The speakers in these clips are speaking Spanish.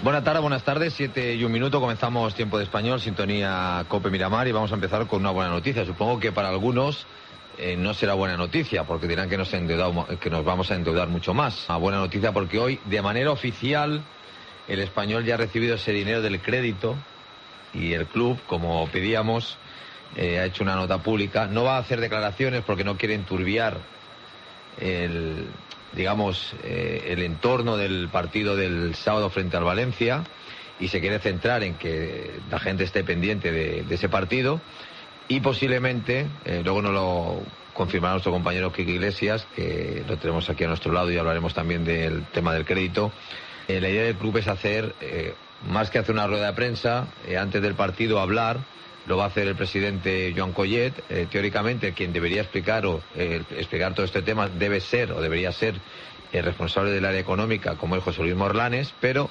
Buenas tardes, 7:01, comenzamos Tiempo de Español, sintonía COPE Miramar, y vamos a empezar con una buena noticia. Supongo que para algunos no será buena noticia, porque dirán que nos vamos a endeudar mucho más. Una buena noticia porque hoy, de manera oficial, el Español ya ha recibido ese dinero del crédito, y el club, como pedíamos, ha hecho una nota pública. No va a hacer declaraciones porque no quiere enturbiar el entorno del partido del sábado frente al Valencia, y se quiere centrar en que la gente esté pendiente de ese partido, y posiblemente, luego nos lo confirmará nuestro compañero Quique Iglesias, que lo tenemos aquí a nuestro lado, y hablaremos también del tema del crédito. La idea del club es hacer, más que hacer una rueda de prensa, antes del partido hablar. Lo va a hacer el presidente Joan Collet. Teóricamente, quien debería explicar todo este tema debería ser el responsable del área económica, como es José Luis Morlanes, pero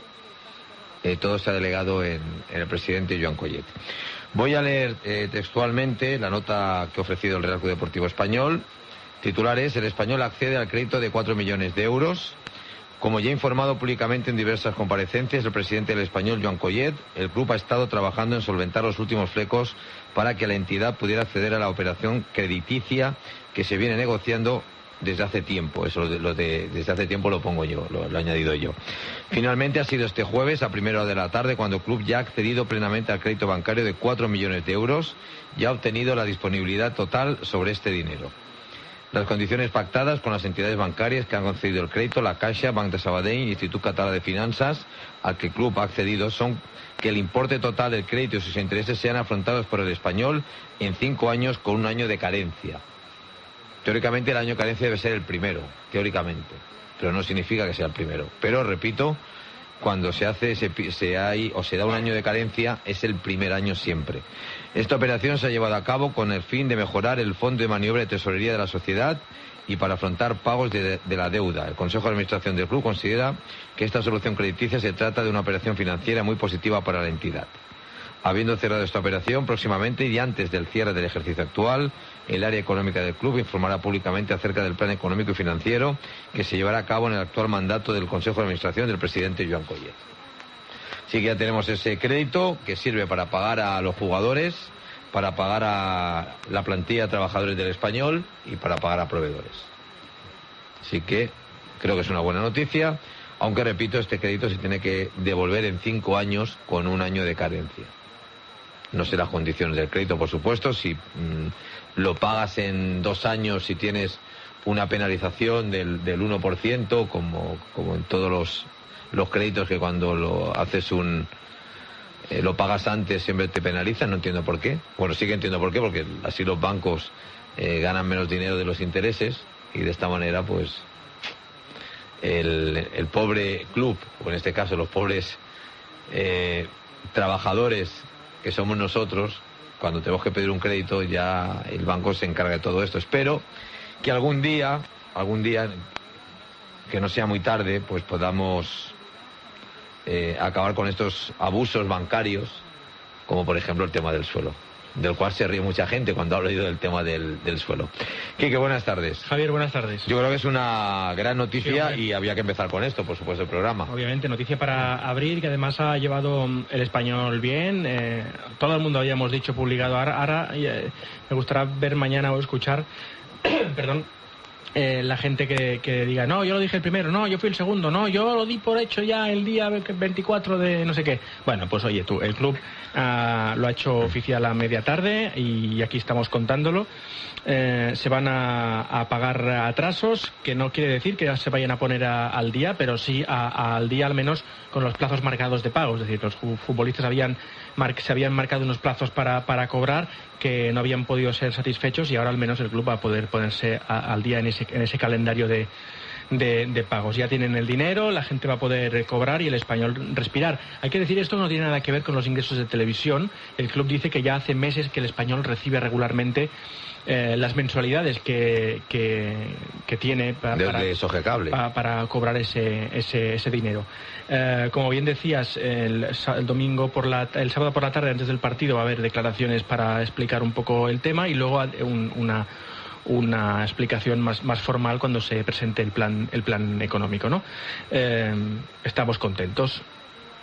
todo se ha delegado en el presidente Joan Collet. Voy a leer textualmente la nota que ha ofrecido el Real Club Deportivo Español. Titulares: el Español accede al crédito de 4 millones de euros. Como ya ha informado públicamente en diversas comparecencias el presidente del Español, Joan Collet, el club ha estado trabajando en solventar los últimos flecos para que la entidad pudiera acceder a la operación crediticia que se viene negociando desde hace tiempo. Eso desde hace tiempo lo pongo yo, lo he añadido yo. Finalmente ha sido este jueves a primera hora de la tarde cuando el club ya ha accedido plenamente al crédito bancario de 4 millones de euros y ha obtenido la disponibilidad total sobre este dinero. Las condiciones pactadas con las entidades bancarias que han concedido el crédito, la Caixa, Banc de Sabadell y Institut Català de Finanzas, al que el club ha accedido, son que el importe total del crédito y sus intereses sean afrontados por el Español en 5 años con un año de carencia. Teóricamente el año de carencia debe ser el primero, teóricamente, pero no significa que sea el primero. Pero, repito, cuando se da un año de carencia, es el primer año siempre. Esta operación se ha llevado a cabo con el fin de mejorar el fondo de maniobra de tesorería de la sociedad y para afrontar pagos de la deuda. El Consejo de Administración del club considera que esta solución crediticia se trata de una operación financiera muy positiva para la entidad. Habiendo cerrado esta operación, próximamente y antes del cierre del ejercicio actual, el área económica del club informará públicamente acerca del plan económico y financiero que se llevará a cabo en el actual mandato del Consejo de Administración del presidente Joan Collet. Así que ya tenemos ese crédito que sirve para pagar a los jugadores, para pagar a la plantilla de trabajadores del Español y para pagar a proveedores. Así que creo que es una buena noticia, aunque, repito, este crédito se tiene que devolver en 5 años con un año de carencia. No sé las condiciones del crédito, por supuesto. Si lo pagas en 2 años, si tienes una penalización del 1%, como en todos los créditos, que cuando lo pagas antes siempre te penalizan. No entiendo por qué. Bueno, sí que entiendo por qué, porque así los bancos ganan menos dinero de los intereses, y de esta manera pues el pobre club, o en este caso los pobres trabajadores que somos nosotros, cuando tenemos que pedir un crédito, ya el banco se encarga de todo esto. Espero que algún día, que no sea muy tarde, pues podamos acabar con estos abusos bancarios, como por ejemplo el tema del suelo, del cual se ríe mucha gente cuando hablo yo del tema del suelo. Quique, buenas tardes. Javier, buenas tardes. Yo creo que es una gran noticia, sí, y había que empezar con esto, por supuesto, el programa. Obviamente, noticia para abrir, que además ha llevado el Español bien. Todo el mundo habíamos dicho, publicado. Ahora me gustaría ver mañana o escuchar, perdón, la gente que diga, no, yo lo dije el primero, no, yo fui el segundo, no, yo lo di por hecho ya el día 24 de no sé qué. Bueno, pues oye tú, el club lo ha hecho oficial a media tarde y aquí estamos contándolo. Se van a pagar atrasos, que no quiere decir que ya se vayan a poner al día, pero sí al día al menos con los plazos marcados de pago. Es decir, los futbolistas se habían marcado unos plazos para cobrar que no habían podido ser satisfechos, y ahora al menos el club va a poder ponerse al día en ese calendario de pagos. Ya tienen el dinero, la gente va a poder cobrar y el Español respirar. Hay que decir, esto no tiene nada que ver con los ingresos de televisión. El club dice que ya hace meses que el Español recibe regularmente las mensualidades que tiene para cobrar ese dinero. Como bien decías, el sábado por la tarde, antes del partido, va a haber declaraciones para explicar un poco el tema, y luego una explicación más formal cuando se presente el plan económico, ¿no? Estamos contentos.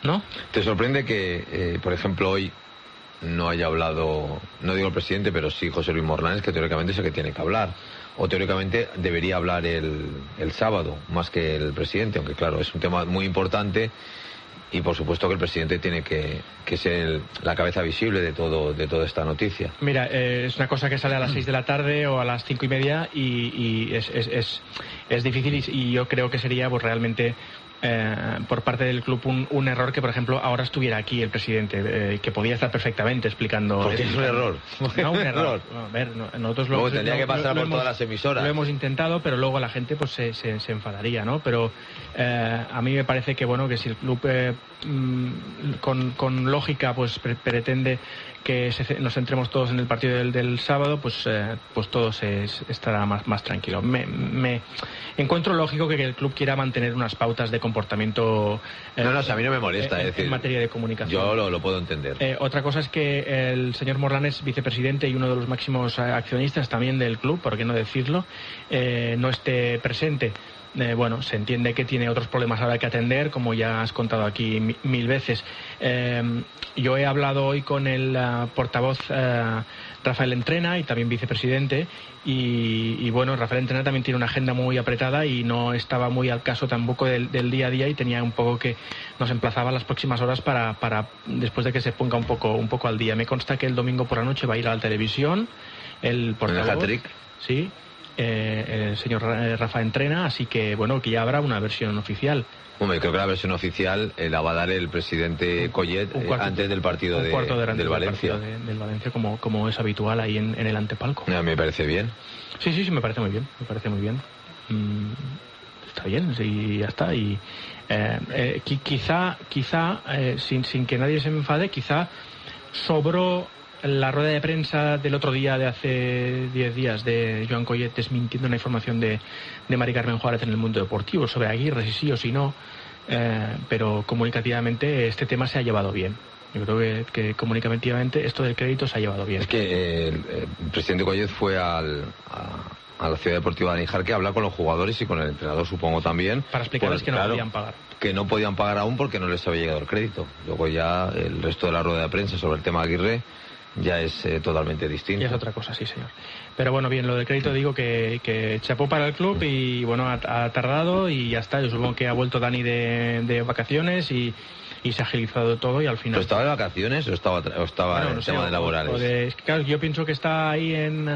¿no? ¿Te sorprende que, por ejemplo, hoy no haya hablado, no digo el presidente, pero sí José Luis Morlanes, que teóricamente es el que tiene que hablar? O teóricamente debería hablar el sábado, más que el presidente, aunque claro, es un tema muy importante y por supuesto que el presidente tiene que ser la cabeza visible de toda esta noticia. Mira, es una cosa que sale a las 6 de la tarde o a las 5:30 y es difícil y yo creo que sería pues realmente por parte del club un error que, por ejemplo, ahora estuviera aquí el presidente, que podía estar perfectamente explicando. Porque es un error. No, un error. A ver, nosotros luego tendría que pasar por todas las emisoras. Lo hemos intentado, pero luego la gente pues se enfadaría, ¿no? Pero a mí me parece que, bueno, que si el club con lógica pues pretende que nos centremos todos en el partido del sábado, pues todo estará más tranquilo. Me encuentro lógico que el club quiera mantener unas pautas de comportamiento. No, a mí no me molesta. Es decir, en materia de comunicación. Yo lo puedo entender. Otra cosa es que el señor Morlanes, vicepresidente y uno de los máximos accionistas también del club, por qué no decirlo, no esté presente. Bueno, se entiende que tiene otros problemas ahora que atender, como ya has contado aquí mil veces. Yo he hablado hoy con el portavoz Rafael Entrena y también vicepresidente y bueno, Rafael Entrena también tiene una agenda muy apretada y no estaba muy al caso tampoco del día a día y tenía un poco que nos emplazaba las próximas horas para después de que se ponga un poco al día. Me consta que el domingo por la noche va a ir a la televisión el portavoz. ¿En el hat-trick? Sí. El señor Rafa Entrena, así que bueno, que ya habrá una versión oficial. Hombre, creo que la versión oficial la va a dar el presidente Collet antes del partido del Valencia. Del Valencia, como es habitual ahí en el antepalco. A mí me parece bien. Sí, me parece muy bien. Está bien, sí, ya está. Y quizá sin que nadie se me enfade, quizá sobró la rueda de prensa del otro día, de hace 10 días, de Joan Collet desmintiendo una información de Mari Carmen Juárez en El Mundo Deportivo sobre Aguirre, si sí o si no, pero comunicativamente este tema se ha llevado bien. Yo creo que comunicativamente esto del crédito se ha llevado bien. Es que el presidente Collet fue a la Ciudad Deportiva de Níjar a hablar con los jugadores y con el entrenador, supongo también. Para explicarles que no podían pagar. Que no podían pagar aún porque no les había llegado el crédito. Luego ya el resto de la rueda de prensa sobre el tema Aguirre ya es totalmente distinto. Ya es otra cosa, sí, señor. Pero bueno, bien, lo del crédito digo que chapó para el club y bueno, ha tardado y ya está. Yo supongo que ha vuelto Dani de vacaciones y se ha agilizado todo y al final... ¿Pero estaba de vacaciones o estaba bueno, en tema de laborales? Es que, claro, yo pienso que está ahí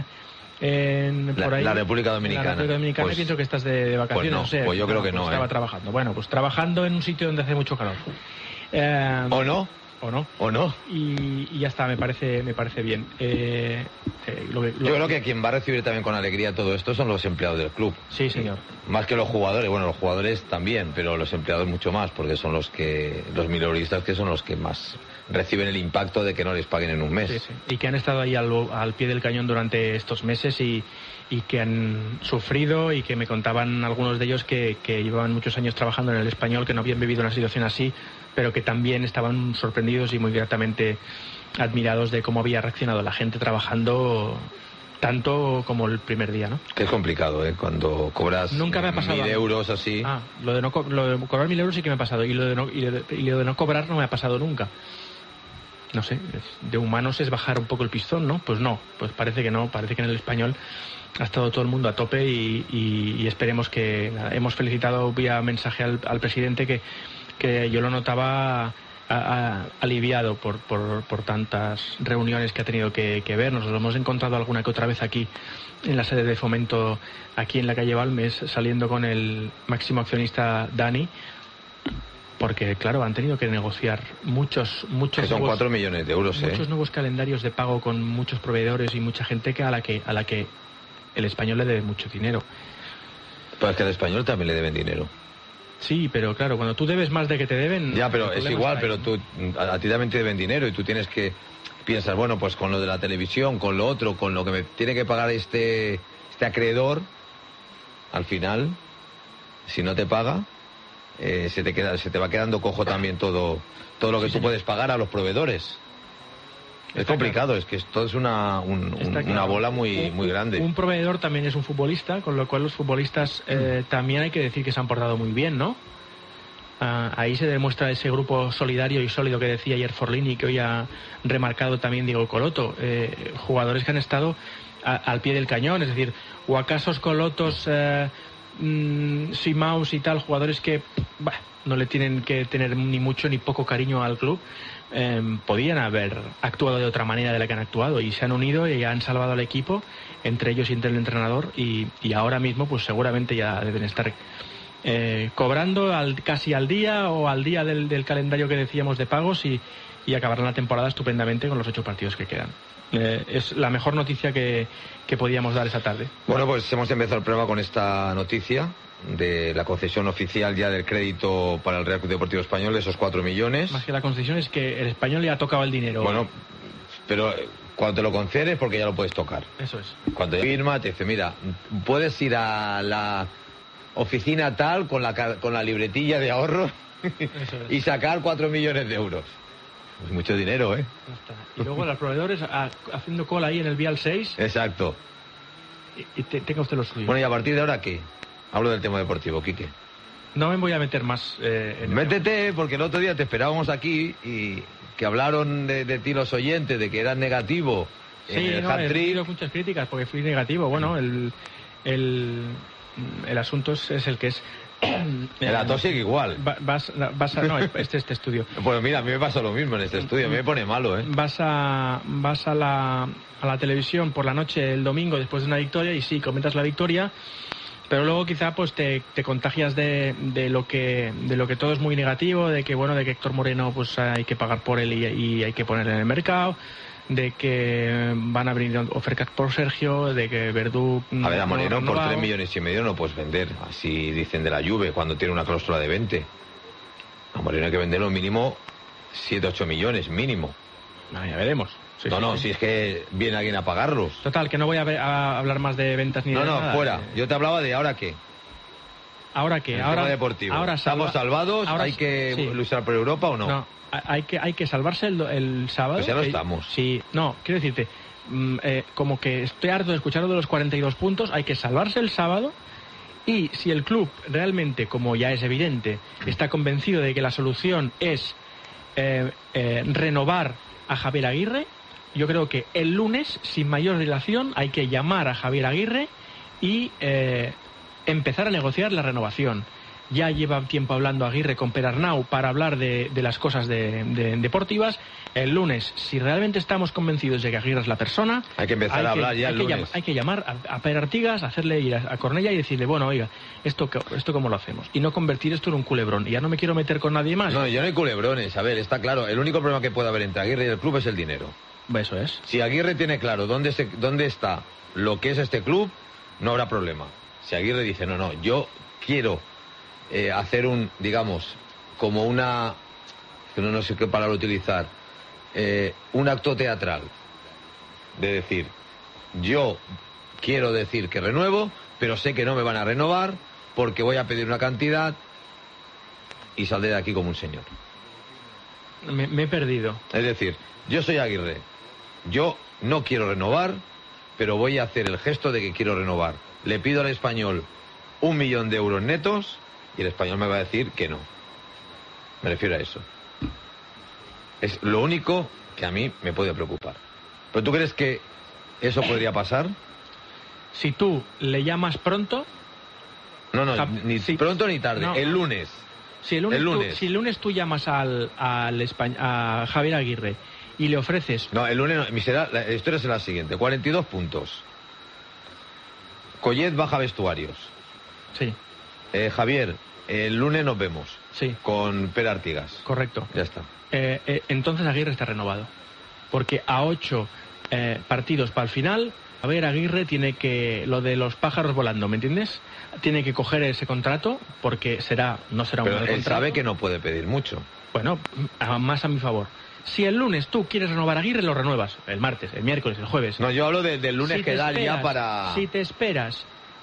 por ahí, la República Dominicana. La República Dominicana, pues, pienso que estás de vacaciones. Pues no, no sé, pues yo creo que no. Estaba trabajando. Bueno, pues trabajando en un sitio donde hace mucho calor. ¿O no? ¿O no? Y ya está, me parece bien. Yo creo que quien va a recibir también con alegría todo esto son los empleados del club. Sí, señor. Más que los jugadores, bueno, los jugadores también, pero los empleados mucho más, porque son los mileuristas que son los que más reciben el impacto de que no les paguen en un mes. Sí. Y que han estado ahí al pie del cañón durante estos meses y que han sufrido y que me contaban algunos de ellos que llevaban muchos años trabajando en el Español, que no habían vivido una situación así, pero que también estaban sorprendidos y muy gratamente admirados de cómo había reaccionado la gente trabajando tanto como el primer día, ¿no? Que es complicado, ¿eh? Cuando cobras nunca me ha pasado 1.000 euros así. Lo de cobrar 1.000 euros sí que me ha pasado y lo de no cobrar no me ha pasado nunca. No sé, de humanos es bajar un poco el pistón, ¿no? Pues no, pues parece que no, parece que en el Español ha estado todo el mundo a tope y esperemos que... Hemos felicitado vía mensaje al presidente que yo lo notaba aliviado por tantas reuniones que ha tenido que ver. Nos lo hemos encontrado alguna que otra vez aquí en la sede de Fomento, aquí en la calle Balmes, saliendo con el máximo accionista Dani, porque claro, han tenido que negociar muchos que son 4 millones de euros, muchos nuevos calendarios de pago con muchos proveedores y mucha gente a la que el Español le debe mucho dinero. Pues que al Español también le deben dinero. Sí, pero claro, cuando tú debes más de que te deben... Ya, pero es igual, pero a ti también te deben dinero y tú tienes que... Piensas, bueno, pues con lo de la televisión, con lo otro, con lo que me tiene que pagar este acreedor, al final, si no te paga, se te va quedando cojo también todo lo que tú puedes pagar a los proveedores. Es complicado, es que esto es una bola muy grande. Un proveedor también es un futbolista, con lo cual los futbolistas también hay que decir que se han portado muy bien, ¿no? Ahí se demuestra ese grupo solidario y sólido que decía ayer Forlini, que hoy ha remarcado también Diego Coloto. Jugadores que han estado al pie del cañón, es decir, o acaso Colotos, Simaus y tal, jugadores que no le tienen que tener ni mucho ni poco cariño al club, podían haber actuado de otra manera de la que han actuado, y se han unido y han salvado al equipo, entre ellos y entre el entrenador, y ahora mismo pues seguramente ya deben estar cobrando casi al día o al día del calendario que decíamos de pagos, y acabarán la temporada estupendamente con los 8 partidos que quedan. Es la mejor noticia que podíamos dar esa tarde. Bueno, pues hemos empezado el programa con esta noticia de la concesión oficial ya del crédito para el Real Club Deportivo Español, esos 4 millones. Más que la concesión es que el Español le ha tocado el dinero. Bueno, pero cuando te lo concedes, porque ya lo puedes tocar. Eso es. Cuando te firma, te dice, mira, puedes ir a la oficina tal con la libretilla de ahorro y sacar 4 millones de euros. Es mucho dinero, ¿eh? Y luego los proveedores haciendo cola ahí en el Vial 6. Exacto. Y tenga usted lo suyo. Bueno, ¿y a partir de ahora qué? Hablo del tema deportivo, Quique. No me voy a meter más en Métete, porque el otro día te esperábamos aquí y que hablaron de ti los oyentes, de que eras negativo en el hat-trick. He tenido muchas críticas porque fui negativo. Bueno, el asunto es el que es. El Atosic igual. No, este estudio. Pues mira, a mí me pasa lo mismo en este estudio, a mí me pone malo, ¿eh? Vas a la televisión por la noche el domingo después de una victoria y sí, comentas la victoria, pero luego quizá pues te contagias de lo que todo es muy negativo, de que Héctor Moreno pues hay que pagar por él y hay que ponerle en el mercado, de que van a venir ofertas por Sergio, de que Verdú... A ver, a Moreno por 3,5 millones no puedes vender, así dicen de la Juve, cuando tiene una cláusula de 20. A Moreno hay que venderlo mínimo 7-8 millones, mínimo. Ya veremos. Sí, si es que viene alguien a pagarlos. Total, que no voy a hablar más de ventas ni de nada. No, fuera. Yo te hablaba de ¿ahora qué? ¿Ahora qué? Ahora deportivo. Ahora ¿Estamos salvados? ¿Hay que luchar por Europa o no? No. Hay que salvarse el sábado. Pues ya lo estamos. Sí, no, quiero decirte, como que estoy harto de escuchar de los 42 puntos, hay que salvarse el sábado, y si el club realmente, como ya es evidente, está convencido de que la solución es renovar a Javier Aguirre, yo creo que el lunes, sin mayor dilación, hay que llamar a Javier Aguirre y empezar a negociar la renovación. Ya lleva tiempo hablando Aguirre con Perarnau para hablar de las cosas deportivas. El lunes, si realmente estamos convencidos de que Aguirre es la persona, hay que empezar a hablar ya el lunes. Hay que llamar a Per Artigas, hacerle ir a Cornellà y decirle, bueno, oiga, esto cómo lo hacemos, y no convertir esto en un culebrón. Y ya no me quiero meter con nadie más. No, ya no hay culebrones. A ver, está claro, el único problema que puede haber entre Aguirre y el club es el dinero. Eso es. Si Aguirre tiene claro dónde está lo que es este club, no habrá problema. Si Aguirre dice, no, yo quiero hacer como una, no sé qué palabra utilizar, un acto teatral, de decir, yo quiero decir que renuevo, pero sé que no me van a renovar porque voy a pedir una cantidad, y saldré de aquí como un señor. Me he perdido. Es decir, yo soy Aguirre, yo no quiero renovar, pero voy a hacer el gesto de que quiero renovar. Le pido al Español 1 millón de euros netos y el Español me va a decir que no. Me refiero a eso. Es lo único que a mí me puede preocupar. ¿Pero tú crees que eso podría pasar? Si tú le llamas pronto... No, ni pronto ni tarde. No. El lunes. Si el lunes tú llamas a Javier Aguirre y le ofreces... No, el lunes no, la historia será la siguiente. 42 puntos. Collet baja vestuarios. Sí. Javier, el lunes nos vemos. Sí. Con Per Artigas. Correcto. Ya está. Entonces Aguirre está renovado. Porque a 8 partidos para el final, a ver, Aguirre tiene que... Lo de los pájaros volando, ¿me entiendes? Tiene que coger ese contrato porque no será un buen contrato. Pero él sabe que no puede pedir mucho. Bueno, más a mi favor. Si el lunes tú quieres renovar a Aguirre, lo renuevas. El martes, el miércoles, el jueves. No, yo hablo del lunes que da ya para... Si te esperas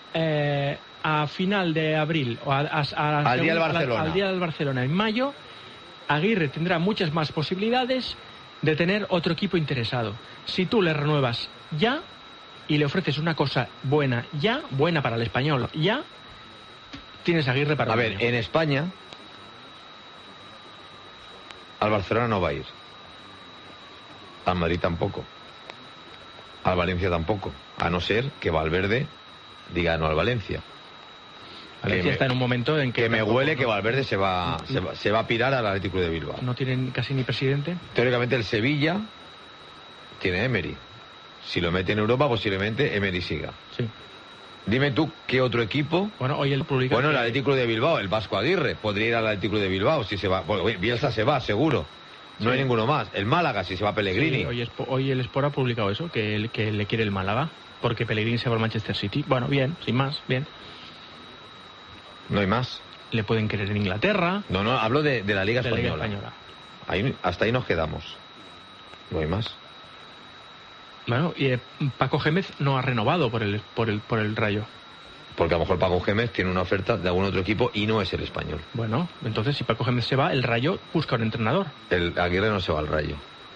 a final de abril o al día del Barcelona. Al día del Barcelona en mayo, Aguirre tendrá muchas más posibilidades de tener otro equipo interesado. Si tú le renuevas ya y le ofreces una cosa buena para el Español ya, tienes a Aguirre para A ver, en España Al Barcelona no va a ir. Al Madrid tampoco. Al Valencia tampoco. A no ser que Valverde diga no al Valencia. Valencia está en un momento en que... me huele que Valverde se va a pirar al Atlético de Bilbao. ¿No tienen casi ni presidente? Teóricamente el Sevilla tiene Emery. Si lo mete en Europa, posiblemente Emery siga. Sí. Dime tú, ¿qué otro equipo? Bueno, hoy el público... Bueno, el Atlético de Bilbao, el Vasco Aguirre. Podría ir al Atlético de Bilbao si se va. Bueno, Bielsa se va, seguro. No hay ninguno más. El Málaga, si se va Pellegrini. Sí, hoy el Sport ha publicado eso, que le quiere el Málaga, porque Pellegrini se va al Manchester City. Bueno, bien, sin más, bien. No hay más. Le pueden querer en Inglaterra. No, hablo de la Liga Española. La Liga Española. Hasta ahí nos quedamos. No hay más. Bueno, y Paco Gémez no ha renovado por el Rayo. Porque a lo mejor Paco Gémez tiene una oferta de algún otro equipo y no es el Español. Bueno, entonces si Paco Gémez se va, el Rayo busca un entrenador. El Aguirre no se va al Rayo.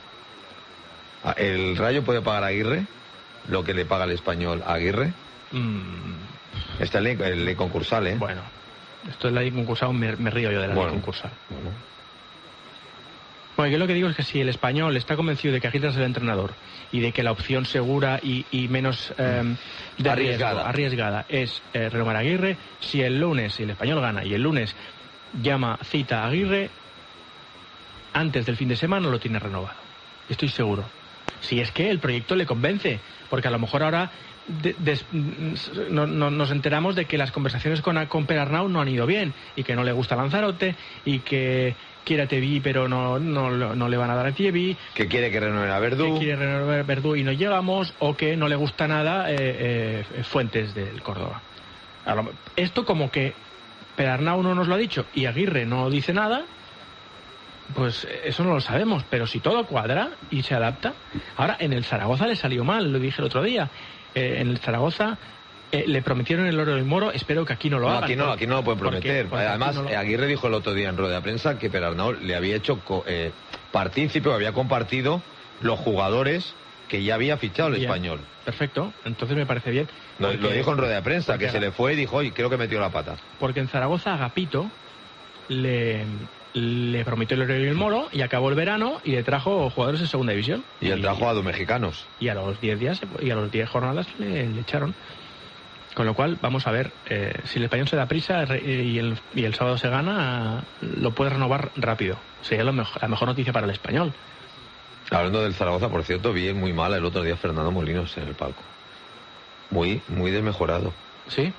¿El Rayo puede pagar a Aguirre lo que le paga el Español a Aguirre? Está en ley concursal, ¿eh? Bueno, esto es la ley concursal, me río yo de la ley concursal. Bueno, yo lo que digo es que si el Español está convencido de que Aguirre es el entrenador y de que la opción segura y menos arriesgada es renovar a Aguirre, si el Español gana y el lunes cita a Aguirre, antes del fin de semana lo tiene renovado. Estoy seguro. Si es que el proyecto le convence, porque a lo mejor ahora nos enteramos de que las conversaciones con Perarnau no han ido bien y que no le gusta Lanzarote y que quiere a Tevi pero no le van a dar a Tevi, que quiere que renueve a Verdú, y no llegamos, o que no le gusta nada Fuentes del Córdoba. Esto como que Perarnau no nos lo ha dicho y Aguirre no dice nada, pues eso no lo sabemos, pero si todo cuadra y se adapta. Ahora en el Zaragoza le salió mal, lo dije el otro día. En el Zaragoza le prometieron el oro y el moro, espero que aquí no lo hagan. Aquí no lo pueden prometer. Porque además, Aguirre dijo el otro día en rueda de prensa que Perarnau le había hecho partícipe, o había compartido los jugadores que ya había fichado el Español. Perfecto, entonces me parece bien. Lo dijo en rueda de prensa, que se le fue y dijo, oye, creo que metió la pata. Porque en Zaragoza Agapito le prometió el oro y el moro y acabó el verano y le trajo jugadores en segunda división. Y le trajo a dos mexicanos. Y a los 10 días y a los 10 jornadas le echaron. Con lo cual, vamos a ver, si el Español se da prisa y el sábado se gana, lo puede renovar rápido. Sería la mejor noticia para el Español. Hablando del Zaragoza, por cierto, vi muy mal el otro día Fernando Molinos en el palco. Muy, muy desmejorado. ¿Sí?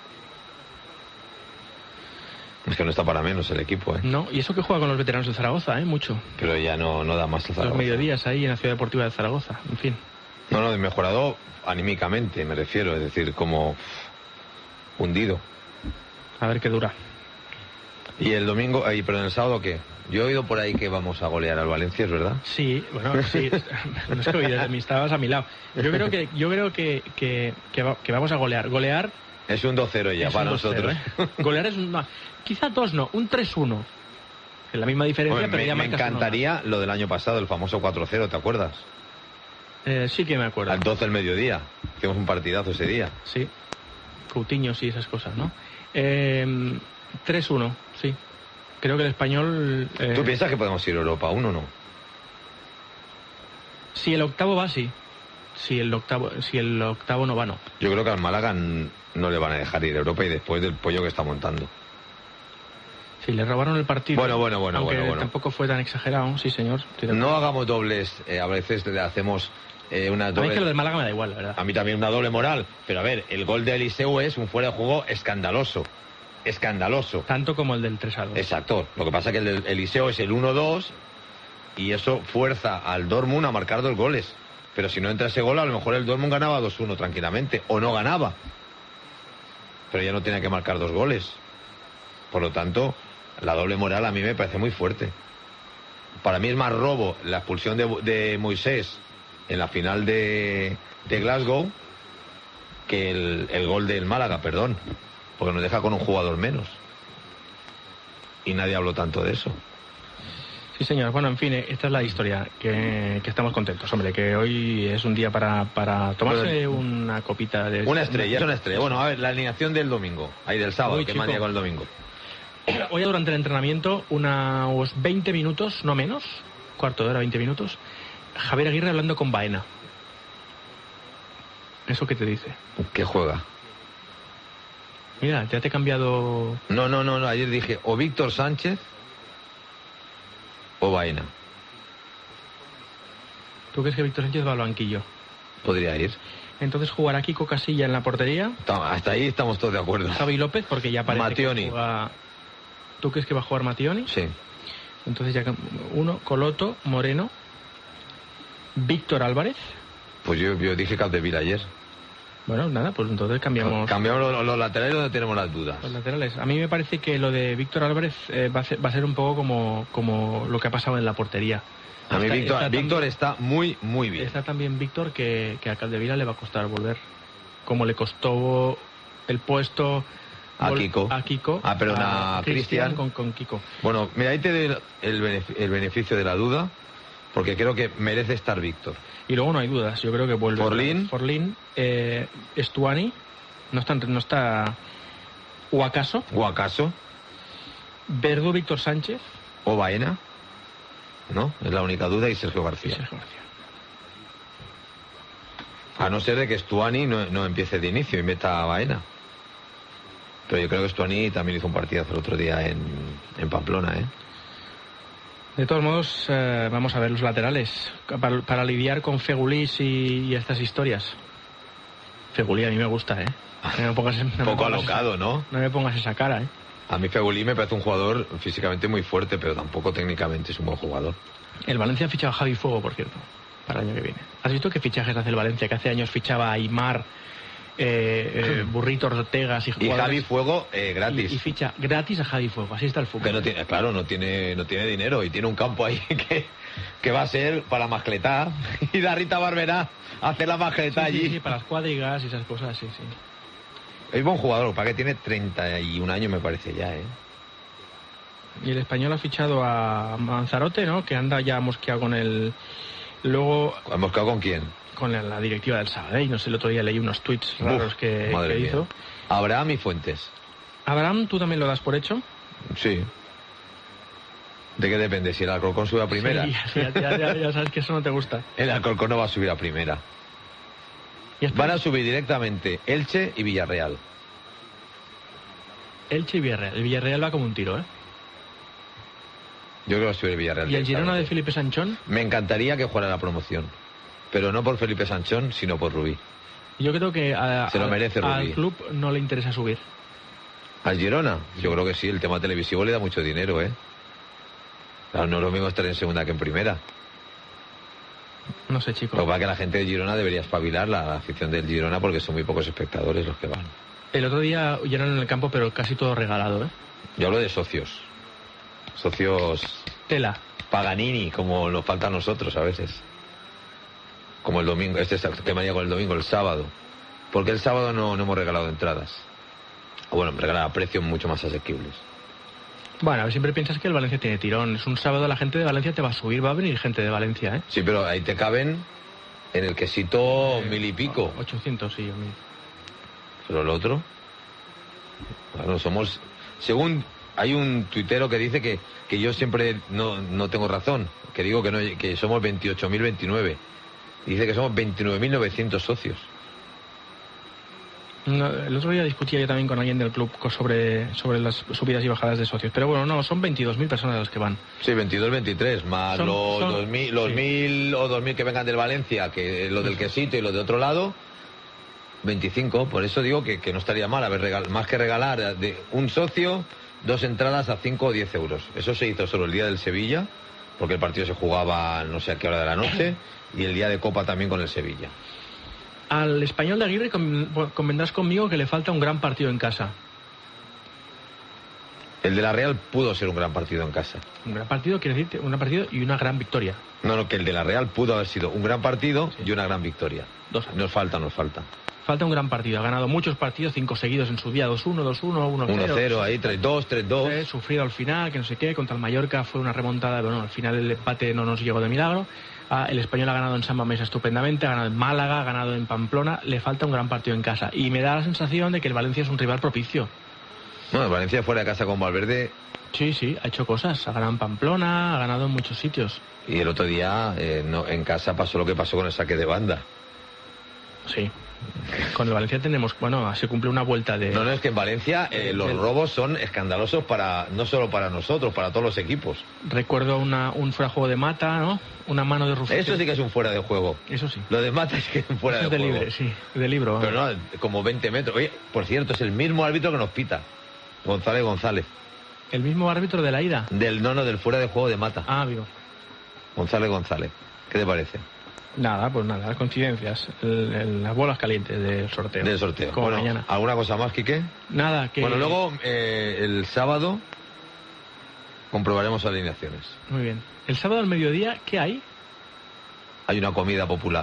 Es que no está para menos el equipo, ¿eh? No, y eso que juega con los veteranos de Zaragoza, mucho. Pero ya no da más el Zaragoza. Los mediodías ahí en la Ciudad Deportiva de Zaragoza, en fin. No, desmejorado anímicamente, me refiero, es decir, como hundido. A ver qué dura. ¿Y el domingo, perdón, el sábado qué? Yo he oído por ahí que vamos a golear al Valencia, ¿es verdad? Sí, bueno, sí. No es que oí, estabas a mi lado. Yo creo que vamos a golear. Golear es un 2-0 ya para nosotros. Golear es un... Quizá 2 no, un 3-1. Es la misma diferencia, pero ya me encantaría lo del año pasado, el famoso 4-0, ¿te acuerdas? Sí que me acuerdo. Al 12 del mediodía. Hicimos un partidazo ese día. Sí. Coutinhos y esas cosas, ¿no? 3-1, sí. Creo que el Español... ¿Tú piensas que podemos ir a Europa 1 o no? Si el octavo va, sí. Si el octavo no va, no. Yo creo que al Málaga no le van a dejar ir a Europa y después del pollo que está montando. Sí, le robaron el partido. Bueno. Tampoco fue tan exagerado, sí, señor. No hagamos dobles. A veces le hacemos una doble... A mí es que lo del Málaga me da igual, la verdad. A mí también una doble moral. Pero a ver, el gol de Eliseu es un fuera de juego escandaloso. Escandaloso. Tanto como el del 3-2. Exacto. Lo que pasa es que el del Eliseu es el 1-2 y eso fuerza al Dortmund a marcar 2 goles. Pero si no entra ese gol, a lo mejor el Dortmund ganaba 2-1 tranquilamente. O no ganaba. Pero ya no tenía que marcar 2 goles. Por lo tanto, la doble moral a mí me parece muy fuerte. Para mí es más robo la expulsión de Moisés en la final de Glasgow que el gol del Málaga, perdón. Porque nos deja con un jugador menos. Y nadie habló tanto de eso. Sí, señor. Bueno, en fin, esta es la historia. Que estamos contentos, hombre. Que hoy es un día para tomarse una copita de... Una estrella. Bueno, a ver, la alineación del domingo. Ahí del sábado, que me han llegado el domingo. oía durante el entrenamiento unos 20 minutos, no menos, cuarto de hora, 20 minutos, Javier Aguirre hablando con Baena. ¿Eso qué te dice? ¿Qué juega? Mira, ya te he cambiado... No, ayer dije o Víctor Sánchez o Baena. ¿Tú crees que Víctor Sánchez va al banquillo? Podría ir. Entonces jugará Kiko Casilla en la portería. Hasta ahí estamos todos de acuerdo. Javi López, porque ya parece Mattioni. que juega... ¿Tú crees que va a jugar Mattioni? Sí. Entonces ya uno, Coloto, Moreno, Víctor Álvarez. Pues yo dije Capdevila ayer. Bueno, nada, pues entonces cambiamos... Cambiamos los laterales donde tenemos las dudas. Los laterales. A mí me parece que lo de Víctor Álvarez va a ser un poco como lo que ha pasado en la portería. A mí Víctor está muy, muy bien. Está también Víctor que a Capdevila le va a costar volver. Como le costó el puesto... A Kiko. Perdón, a Cristian. Con Kiko. Bueno, mira, ahí te doy el beneficio de la duda, porque creo que merece estar Víctor. Y luego no hay dudas, yo creo que vuelve. Forlín, Estuani, no está Guacaso. Verdú, Víctor Sánchez. O Baena, ¿no? Es la única duda, y Sergio García. A no ser de que Estuani no empiece de inicio y meta a Baena. Pero yo creo que Estuani también hizo un partidazo el otro día en Pamplona, ¿eh? De todos modos, vamos a ver los laterales. Para lidiar con Fegulís y estas historias. Fegulí a mí me gusta, ¿eh? Un poco alocado, ¿no? No me pongas esa cara, ¿eh? A mí Fegulí me parece un jugador físicamente muy fuerte, pero tampoco técnicamente es un buen jugador. El Valencia ha fichado a Javi Fuego, por cierto, para el año que viene. ¿Has visto qué fichajes hace el Valencia? Que hace años fichaba a Aimar, Burrito Ortegas y jugadores. Y Javi Fuego gratis. Y ficha gratis a Javi Fuego, así está el fútbol. Que no tiene dinero y tiene un campo ahí que va a ser para mascletar. Y la Rita Barberá hace la mascleta allí. Sí, para las cuadrigas y esas cosas, sí. Es buen jugador, para que tiene 31 años me parece ya, ¿eh? Y el Español ha fichado a Manzarote, ¿no? Que anda ya mosqueado con el... Luego... ¿Mosqueado con quién? Con la directiva del Sabadell. No sé, el otro día leí unos tweets raros que hizo. Abraham y Fuentes. ¿Abraham tú también lo das por hecho? Sí. ¿De qué depende? Si el Alcorcón sube a primera. Sí, ya sabes que eso no te gusta. El Alcorcón no va a subir a primera. Van a subir directamente Elche y Villarreal. Elche y Villarreal. El Villarreal va como un tiro, ¿eh? Yo creo que va a subir el Villarreal. ¿Y el Girona de Felipe Sanchón? Me encantaría que jugara la promoción. Pero no por Felipe Sanchón, sino por Rubí. Yo creo que se lo merece Rubí. Al club no le interesa subir. ¿Al Girona? Yo creo que sí. El tema televisivo le da mucho dinero, ¿eh? Claro, no es lo mismo estar en segunda que en primera. No sé, chico. Lo que pasa es que la gente de Girona debería espabilar, la afición del Girona, porque son muy pocos espectadores los que van. El otro día llenaron el campo, pero casi todo regalado, ¿eh? Yo hablo de socios. Socios... Tela. Paganini, como nos falta a nosotros a veces. Como el domingo, que me con el domingo, el sábado. Porque el sábado no hemos regalado entradas. Bueno, regalado a precios mucho más asequibles. Bueno, siempre piensas que el Valencia tiene tirón. Es un sábado, la gente de Valencia te va a subir, va a venir gente de Valencia, ¿eh? Sí, pero ahí te caben en el quesito 1000 y pico. 800, sí, 1000. Pero el otro... Bueno, somos... Según... Hay un tuitero que dice que yo siempre no tengo razón. Que digo que somos 28.029. Dice que somos 29.900 socios. No, el otro día discutía yo también con alguien del club sobre las subidas y bajadas de socios. Pero bueno, no, son 22.000 personas las que van. Sí, 22, 23, más los 1.000 o 2.000 que vengan del Valencia, que lo del quesito y lo de otro lado, 25. Por eso digo que no estaría mal más que regalar de un socio 2 entradas a 5 o 10 euros. Eso se hizo solo el día del Sevilla, porque el partido se jugaba no sé a qué hora de la noche, y el día de Copa también con el Sevilla. Al Español de Aguirre convendrás conmigo que le falta un gran partido en casa. El de la Real pudo ser un gran partido en casa. Un gran partido quiere decir un gran partido y una gran victoria. No, que el de la Real pudo haber sido un gran partido y una gran victoria. 2 años. Nos falta. Falta un gran partido. Ha ganado muchos partidos, 5 seguidos en su día, 2-1, 2-1, 1-0. 1-0, ahí 3-2, 3-2. Sufrido al final, que no sé qué. Contra el Mallorca fue una remontada. Bueno, al final el empate no nos llegó de milagro. El Español ha ganado en San Mamés estupendamente, ha ganado en Málaga, ha ganado en Pamplona. Le falta un gran partido en casa. Y me da la sensación de que el Valencia es un rival propicio. No, el Valencia fuera de casa con Valverde. Sí, ha hecho cosas. Ha ganado en Pamplona, ha ganado en muchos sitios. Y el otro día en casa pasó lo que pasó con el saque de banda. Sí. Con el Valencia tenemos, se cumple una vuelta de... No, es que en Valencia los robos son escandalosos no solo para nosotros, para todos los equipos. Recuerdo un fuera de juego de Mata, ¿no? Una mano de Rufete. Eso sí que es un fuera de juego. Eso sí. Lo de Mata es que es un fuera de juego. Libre, sí, de libro. Pero no, como 20 metros. Oye, por cierto, es el mismo árbitro que nos pita. González. ¿El mismo árbitro de la ida? Del fuera de juego de Mata. Ah, vivo. González. ¿Qué te parece? Nada, coincidencias. Las bolas calientes del sorteo. Como mañana. ¿Alguna cosa más, Quique? Nada, que... Bueno, luego el sábado comprobaremos alineaciones. Muy bien. El sábado al mediodía, ¿qué hay? Hay una comida popular.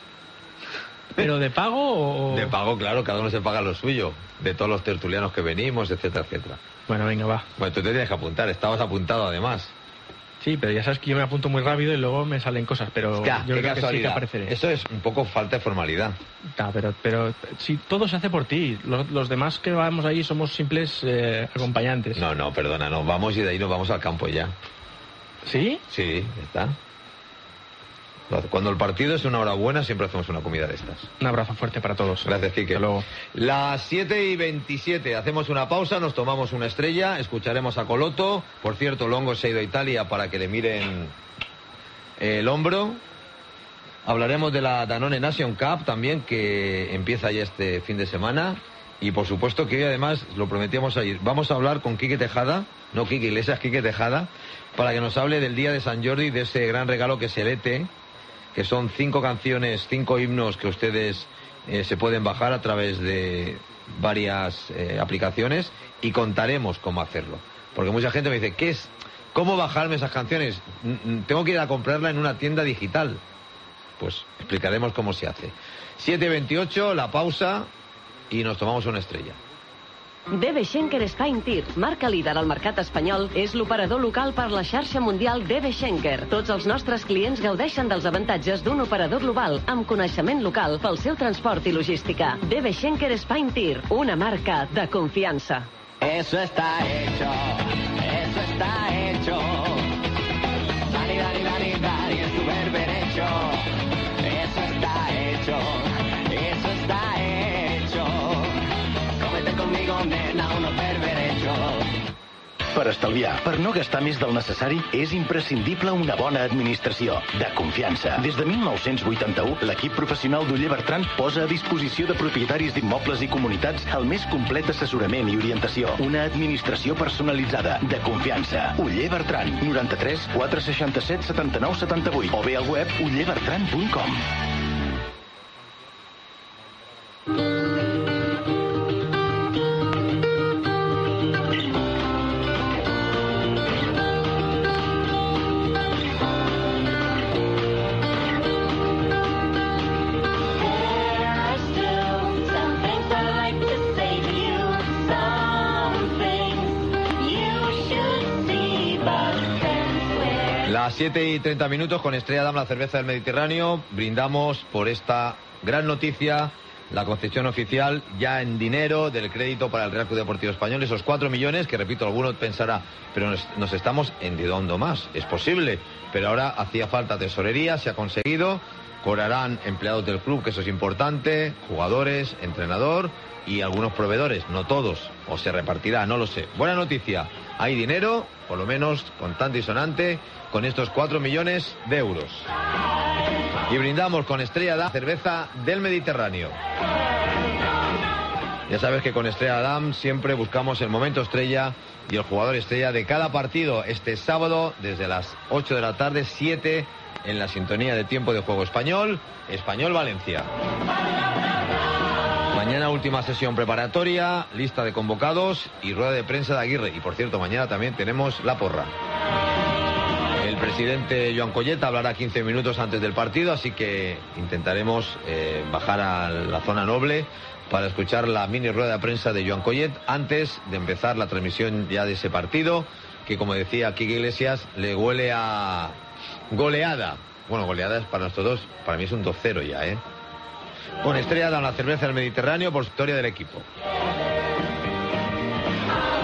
¿Pero de pago o...? De pago, claro, cada uno se paga lo suyo. De todos los tertulianos que venimos, etcétera, etcétera. Bueno, venga, va. Bueno, tú te tienes que apuntar, estabas apuntado además. Sí, pero ya sabes que yo me apunto muy rápido y luego me salen cosas, pero yo creo que sí que apareceré. Eso es un poco falta de formalidad. Pero si todo se hace por ti, los demás que vamos ahí somos simples acompañantes. No, perdona, no, vamos y de ahí nos vamos al campo ya. ¿Sí? Sí, ya está. Cuando el partido es una hora buena, siempre hacemos una comida de estas. Un abrazo fuerte para todos. Gracias, Quique. Hasta luego. Las 7:27, hacemos una pausa, nos tomamos una estrella, escucharemos a Coloto. Por cierto, Longo se ha ido a Italia para que le miren el hombro. Hablaremos de la Danone Nation Cup también, que empieza ya este fin de semana. Y por supuesto que hoy además, lo prometíamos ayer, vamos a hablar con Quique Tejada, no Quique Iglesias, Quique Tejada, para que nos hable del día de San Jordi, de ese gran regalo que es el ET, que son 5 canciones, 5 himnos que ustedes se pueden bajar a través de varias aplicaciones, y contaremos cómo hacerlo. Porque mucha gente me dice, ¿cómo bajarme esas canciones? Tengo que ir a comprarla en una tienda digital. Pues explicaremos cómo se hace. 7:28, la pausa, i nos tomamos una estrella. DB Schenker Spine Tir, marca líder al mercat espanyol, és l'operador local per la xarxa mundial DB Schenker. Tots els nostres clients gaudeixen dels avantatges d'un operador global amb coneixement local pel seu transport i logística. DB Schenker Spine Tir, una marca de confiança. Eso está hecho, eso está hecho. Dani, es tu verber hecho. Eso está hecho, eso está hecho. Cómete conmigo, nena, unos verber hecho. Per estalviar, per no gastar més del necessari, és imprescindible una bona administració, de confiança. Des de 1981, l'equip professional d'Oller Bertran posa a disposició de propietaris d'immobles i comunitats el més complet assessorament i orientació. Una administració personalitzada, de confiança. Oller Bertran, 93 467 79 78 o bé al web ollerbertran.com. Las 7:30 con Estrella Damm, la cerveza del Mediterráneo. Brindamos por esta gran noticia, la concesión oficial ya en dinero del crédito para el Real Club Deportivo Español. Esos 4 millones, que repito, alguno pensará, pero nos estamos endeudando más. Es posible, pero ahora hacía falta tesorería, se ha conseguido. Cobrarán empleados del club, que eso es importante, jugadores, entrenador y algunos proveedores, no todos, o se repartirá, no lo sé. Buena noticia, hay dinero, por lo menos contante y sonante, con estos 4 millones de euros. Y brindamos con Estrella Damm, cerveza del Mediterráneo. Ya sabes que con Estrella Damm siempre buscamos el momento estrella y el jugador estrella de cada partido. Este sábado, desde las 8 de la tarde, 7 en la sintonía de Tiempo de Juego Español, Español-Valencia. Mañana última sesión preparatoria, lista de convocados y rueda de prensa de Aguirre. Y por cierto, mañana también tenemos la porra. El presidente Joan Collet hablará 15 minutos antes del partido, así que intentaremos bajar a la zona noble para escuchar la mini rueda de prensa de Joan Collet antes de empezar la transmisión ya de ese partido, que como decía Quique Iglesias, le huele a goleada. Bueno, goleada es para nosotros dos, para mí es un 2-0 ya, ¿eh? Con Estrella Damm, la cerveza del Mediterráneo, por historia del equipo.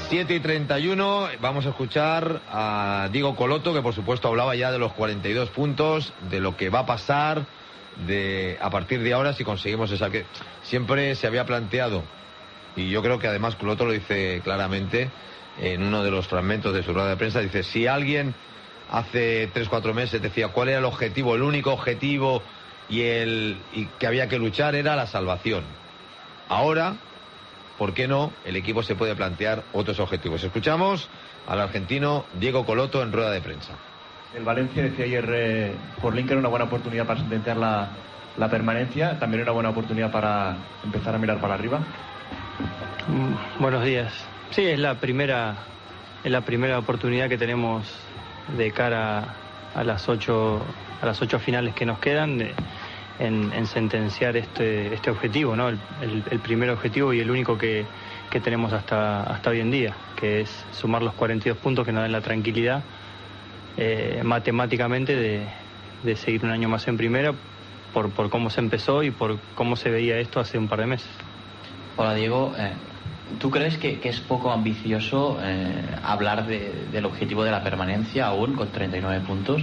7:31, vamos a escuchar a Diego Coloto, que por supuesto hablaba ya de los 42 puntos, de lo que va a pasar a partir de ahora si conseguimos esa que siempre se había planteado, y yo creo que además Coloto lo dice claramente en uno de los fragmentos de su rueda de prensa. Dice, si alguien hace 3-4 meses decía cuál era el objetivo, el único objetivo y que había que luchar era la salvación, ahora, ¿por qué no? El equipo se puede plantear otros objetivos. Escuchamos al argentino Diego Coloto en rueda de prensa. El Valencia decía ayer por Link era una buena oportunidad para sentenciar la permanencia, también una buena oportunidad para empezar a mirar para arriba. Buenos días. Sí, es la primera oportunidad que tenemos de cara a las 8 finales que nos quedan en sentenciar este objetivo, ¿no? El primer objetivo y el único que tenemos hasta hoy en día, que es sumar los 42 puntos que nos dan la tranquilidad matemáticamente de seguir un año más en primera por cómo se empezó y por cómo se veía esto hace un par de meses. Hola Diego, ¿tú crees que es poco ambicioso hablar del objetivo de la permanencia aún con 39 puntos?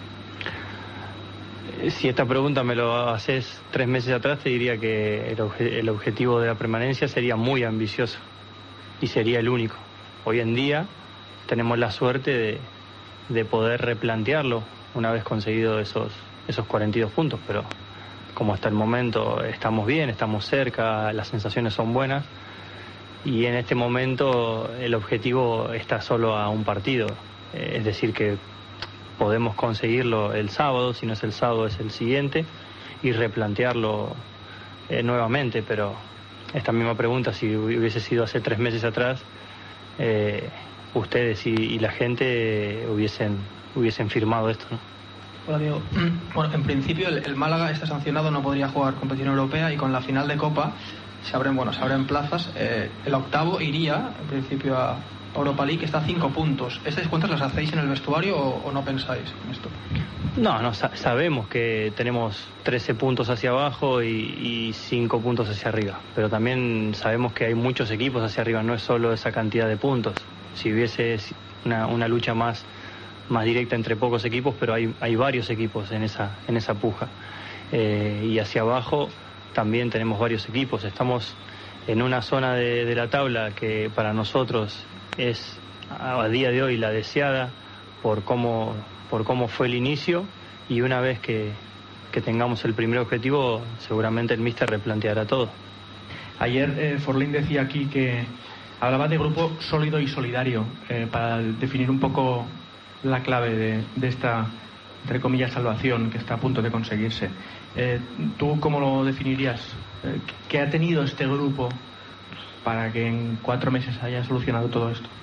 Si esta pregunta me lo haces 3 meses atrás, te diría que el objetivo de la permanencia sería muy ambicioso y sería el único. Hoy en día tenemos la suerte de poder replantearlo una vez conseguido esos 42 puntos, pero como hasta el momento estamos bien, estamos cerca, las sensaciones son buenas y en este momento el objetivo está solo a un partido, es decir que podemos conseguirlo el sábado, si no es el sábado es el siguiente, y replantearlo nuevamente, pero esta misma pregunta, si hubiese sido hace 3 meses atrás, ustedes y la gente hubiesen firmado esto, ¿no? Hola Diego. Bueno, en principio el Málaga está sancionado, no podría jugar competición europea y con la final de Copa se abren plazas. El octavo iría, en principio, a Europa League, está a 5 puntos. ¿Estas cuentas las hacéis en el vestuario o no pensáis en esto? No, sabemos que tenemos 13 puntos hacia abajo y 5 puntos hacia arriba, pero también sabemos que hay muchos equipos hacia arriba, no es solo esa cantidad de puntos. Si hubiese una lucha más directa entre pocos equipos, pero hay varios equipos en esa puja. Y hacia abajo también tenemos varios equipos. Estamos en una zona de la tabla que para nosotros es a día de hoy la deseada por cómo fue el inicio, y una vez que tengamos el primer objetivo seguramente el míster replanteará todo. Ayer Forlín decía aquí que hablaba de grupo sólido y solidario, para definir un poco la clave de esta, entre comillas, salvación que está a punto de conseguirse. ¿Tú cómo lo definirías? ¿Qué ha tenido este grupo para que en 4 meses haya solucionado todo esto?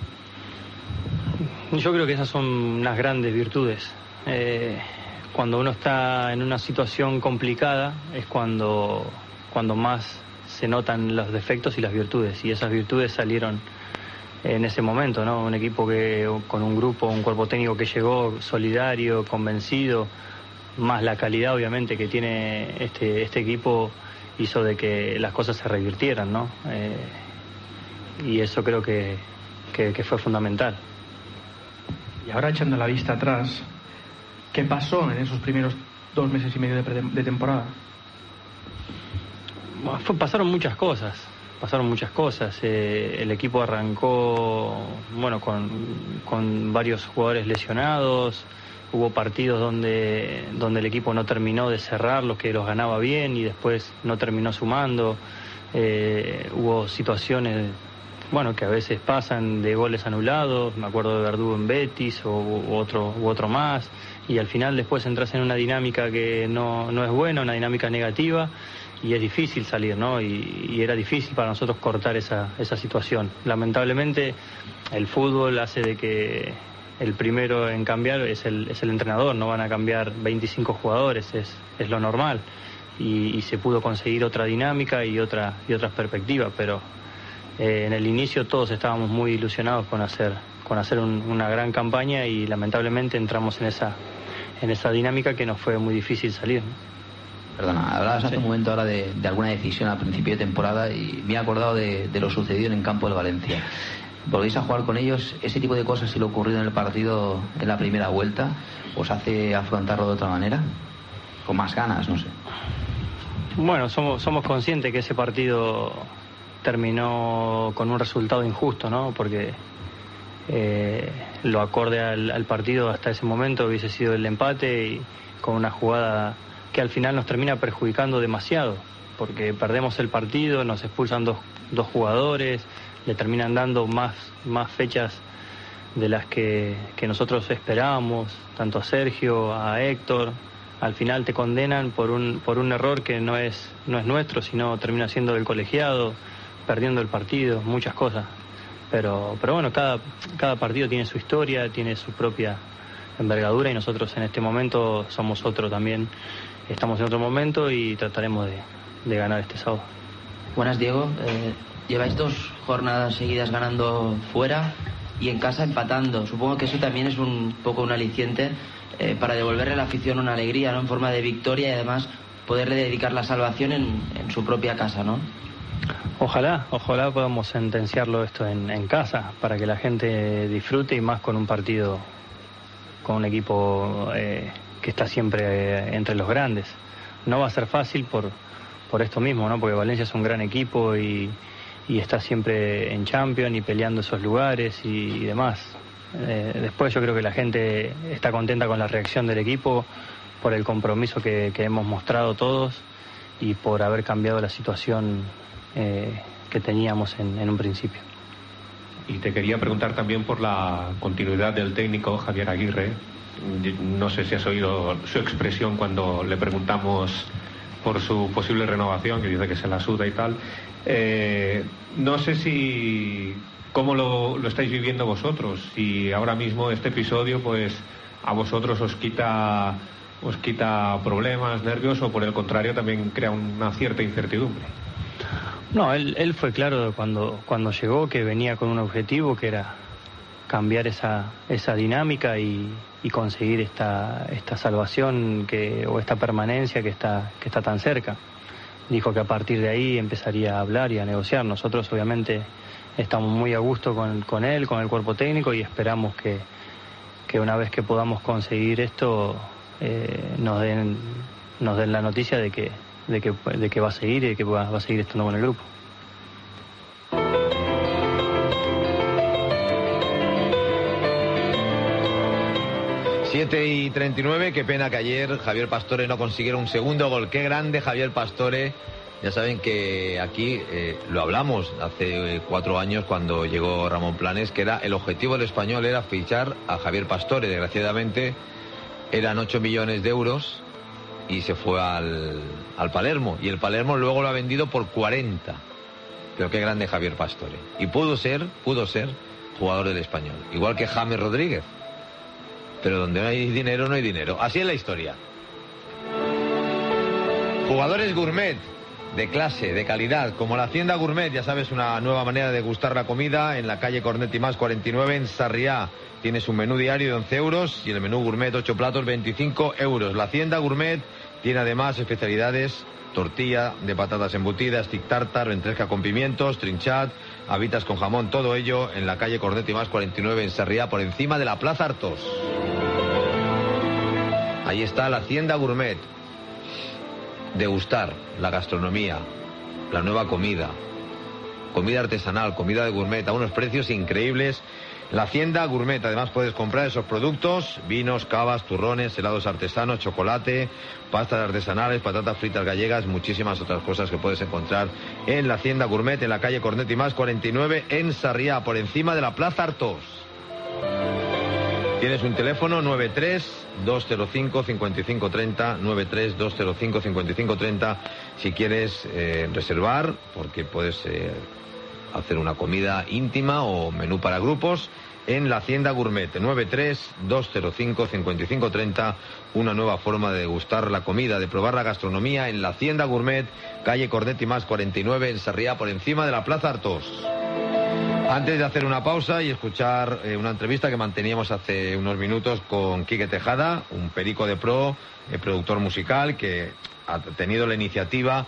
Yo creo que esas son unas grandes virtudes. Cuando uno está en una situación complicada es cuando más se notan los defectos y las virtudes, y esas virtudes salieron en ese momento, ¿no? Un equipo con un cuerpo técnico que llegó solidario, convencido, más la calidad obviamente que tiene este equipo hizo de que las cosas se revirtieran, ¿no? Y eso creo que fue fundamental. Y ahora, echando la vista atrás, ¿qué pasó en esos primeros 2 meses y medio de temporada? Bueno, pasaron muchas cosas. El equipo arrancó con varios jugadores lesionados. Hubo partidos donde el equipo no terminó de cerrar, los que los ganaba bien, y después no terminó sumando. Hubo situaciones que a veces pasan, de goles anulados. Me acuerdo de Verdugo en Betis u otro más, y al final después entras en una dinámica que no es buena, una dinámica negativa, y es difícil salir, ¿no? Y era difícil para nosotros cortar esa situación. Lamentablemente el fútbol hace de que el primero en cambiar es el entrenador, no van a cambiar 25 jugadores, es lo normal, y se pudo conseguir otra dinámica y otras perspectivas, pero en el inicio todos estábamos muy ilusionados con hacer una gran campaña, y lamentablemente entramos en esa dinámica que nos fue muy difícil salir, ¿no? Perdona, hablabas hace un momento ahora de alguna decisión al principio de temporada y me he acordado de lo sucedido en el campo del Valencia. volvéis a jugar con ellos, ese tipo de cosas, si lo ocurrido en el partido en la primera vuelta, ¿os hace afrontarlo de otra manera? Con más ganas, no sé. Bueno, somos conscientes que ese partido terminó con un resultado injusto, ¿no? Porque lo acorde al partido hasta ese momento hubiese sido el empate, y con una jugada que al final nos termina perjudicando demasiado, porque perdemos el partido, nos expulsan dos jugadores, le terminan dando más fechas de las que nosotros esperábamos, tanto a Sergio, a Héctor. Al final te condenan por un error que no es nuestro, sino termina siendo del colegiado, perdiendo el partido, muchas cosas. Pero bueno, cada partido tiene su historia, tiene su propia envergadura, y nosotros en este momento somos otro también. Estamos en otro momento y trataremos de ganar este sábado. Buenas, Diego. Lleváis 2 jornadas seguidas ganando fuera y en casa empatando. Supongo que eso también es un poco un aliciente para devolverle a la afición una alegría, ¿no? En forma de victoria, y además poderle dedicar la salvación en su propia casa, ¿no? Ojalá podamos sentenciarlo esto en casa, para que la gente disfrute, y más con un partido, con un equipo que está siempre entre los grandes. No va a ser fácil por esto mismo, ¿no? Porque Valencia es un gran equipo y está siempre en Champions y peleando esos lugares y demás. Después yo creo que la gente está contenta con la reacción del equipo, por el compromiso que hemos mostrado todos y por haber cambiado la situación que teníamos en un principio. Y te quería preguntar también por la continuidad del técnico Javier Aguirre. No sé si has oído su expresión cuando le preguntamos por su posible renovación, que dice que se la suda y tal. No sé cómo lo estáis viviendo vosotros, si ahora mismo este episodio pues a vosotros os quita problemas, nervios, o por el contrario también crea una cierta incertidumbre. No, él fue claro cuando llegó, que venía con un objetivo, que era cambiar esa dinámica y conseguir esta salvación o esta permanencia que está tan cerca. Dijo que a partir de ahí empezaría a hablar y a negociar. Nosotros obviamente estamos muy a gusto con él, con el cuerpo técnico, y esperamos que una vez que podamos conseguir esto nos den la noticia de que va a seguir y de que va a seguir estando con el grupo. Siete y 39, qué pena que ayer Javier Pastore no consiguiera un segundo gol. Qué grande Javier Pastore. Ya saben que aquí lo hablamos hace 4 años cuando llegó Ramón Planes, que era el objetivo del Español, era fichar a Javier Pastore. Desgraciadamente eran 8 millones de euros y se fue al Palermo, y el Palermo luego lo ha vendido por 40. Pero qué grande Javier Pastore. Y pudo ser jugador del Español, igual que James Rodríguez. Pero donde no hay dinero, no hay dinero. Así es la historia. Jugadores gourmet, de clase, de calidad, como la Hacienda Gourmet, ya sabes, una nueva manera de gustar la comida, en la calle Cornet y Mas 49 en Sarriá. Tienes un menú diario de 11 euros y el menú gourmet 8 platos 25 euros. La Hacienda Gourmet tiene además especialidades: tortilla de patatas embutidas, tic tartar, ventresca con pimientos, trinchat, habitas con jamón, todo ello en la calle Cornet y Mas 49 en Sarriá, por encima de la Plaza Artós. Ahí está la Hacienda Gourmet. Degustar la gastronomía, la nueva comida artesanal, comida de gourmet a unos precios increíbles. La Hacienda Gourmet, además puedes comprar esos productos: vinos, cavas, turrones, helados artesanos, chocolate, pastas artesanales, patatas fritas gallegas, muchísimas otras cosas que puedes encontrar en la Hacienda Gourmet, en la calle Cornet y Mas 49 en Sarriá, por encima de la Plaza Artós. Tienes un teléfono 93-205-5530, 93-205-5530, si quieres reservar, porque puedes hacer una comida íntima o menú para grupos en la Hacienda Gourmet. 93-205-5530, una nueva forma de degustar la comida, de probar la gastronomía en la Hacienda Gourmet, calle Cornet y Mas 49 en Sarriá, por encima de la Plaza Artós. Antes de hacer una pausa y escuchar una entrevista que manteníamos hace unos minutos con Quique Tejada, un perico de pro, productor musical, que ha tenido la iniciativa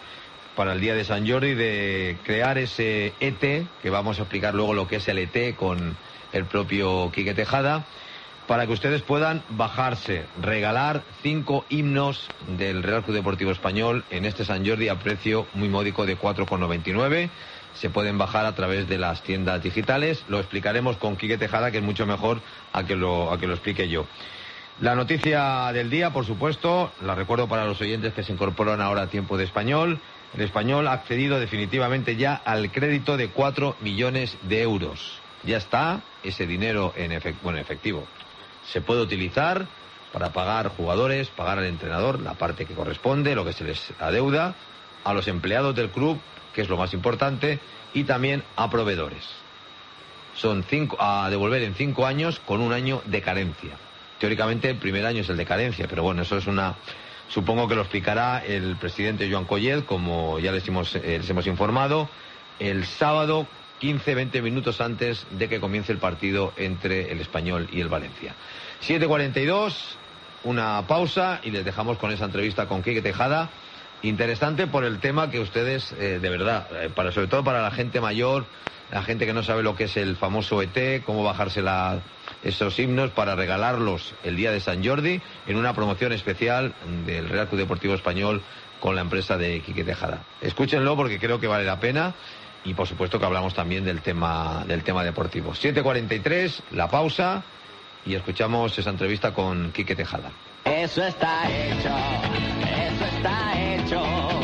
para el día de Sant Jordi de crear ese ET, que vamos a explicar luego lo que es el ET con el propio Quique Tejada, para que ustedes puedan bajarse, regalar 5 himnos del Real Club Deportivo Español en este Sant Jordi a precio muy módico de 4,99. Se pueden bajar a través de las tiendas digitales. Lo explicaremos con Quique Tejada, que es mucho mejor a que lo explique yo. La noticia del día, por supuesto, la recuerdo para los oyentes que se incorporan ahora a Tiempo de Español. El Español ha accedido definitivamente ya al crédito de 4 millones de euros. Ya está ese dinero en efectivo. Se puede utilizar para pagar jugadores, pagar al entrenador la parte que corresponde, lo que se les adeuda, a los empleados del club, que es lo más importante, y también a proveedores. Son 5 a devolver en 5 años con 1 año de carencia. Teóricamente el primer año es el de carencia, pero bueno, eso es supongo que lo explicará el presidente Joan Collet, como ya les hemos informado, el sábado 15-20 minutos antes de que comience el partido entre el Español y el Valencia. 7:42, una pausa y les dejamos con esa entrevista con Quique Tejada. Interesante por el tema que ustedes, de verdad, sobre todo para la gente mayor, la gente que no sabe lo que es el famoso ET, cómo bajarse esos himnos para regalarlos el día de Sant Jordi en una promoción especial del Real Club Deportivo Español con la empresa de Quique Tejada. Escúchenlo porque creo que vale la pena. Y por supuesto que hablamos también del tema deportivo. 7:43, la pausa, y escuchamos esa entrevista con Quique Tejada. Eso está hecho, eso está hecho.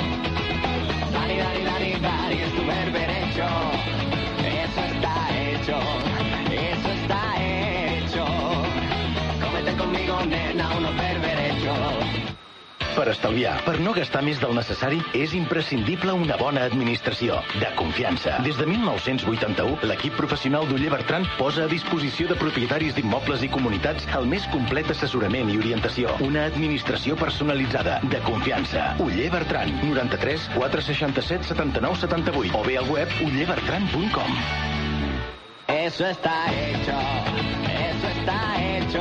Dani, Dani, Dani, Dani, es tu berberecho. Eso está hecho, eso está hecho. Cómete conmigo, nena, unos berberechos. Per estalviar, per no gastar més del necessari, és imprescindible una bona administració, de confiança. Des de 1981, l'equip professional d'Oller Bertran posa a disposició de propietaris d'immobles i comunitats el més complet assessorament i orientació. Una administració personalitzada, de confiança. Oller Bertran, 93 467 79 78 o bé al web ollerbertran.com. Eso está hecho, eso está hecho.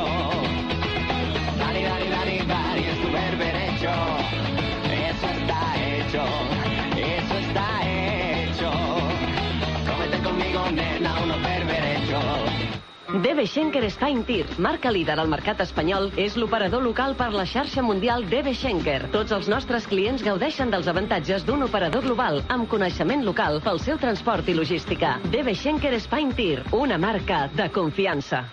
Dani, Dani, Dani, Dani, es tu berberecho. Eso está hecho, eso está hecho. Cómete conmigo, nena, unos berberechos. DB Schenker Spine Tir, marca líder al mercat espanyol, és l'operador local per la xarxa mundial DB Schenker. Tots els nostres clients gaudeixen dels avantatges d'un operador global amb coneixement local pel seu transport i logística. DB Schenker Spine Tir, una marca de confiança.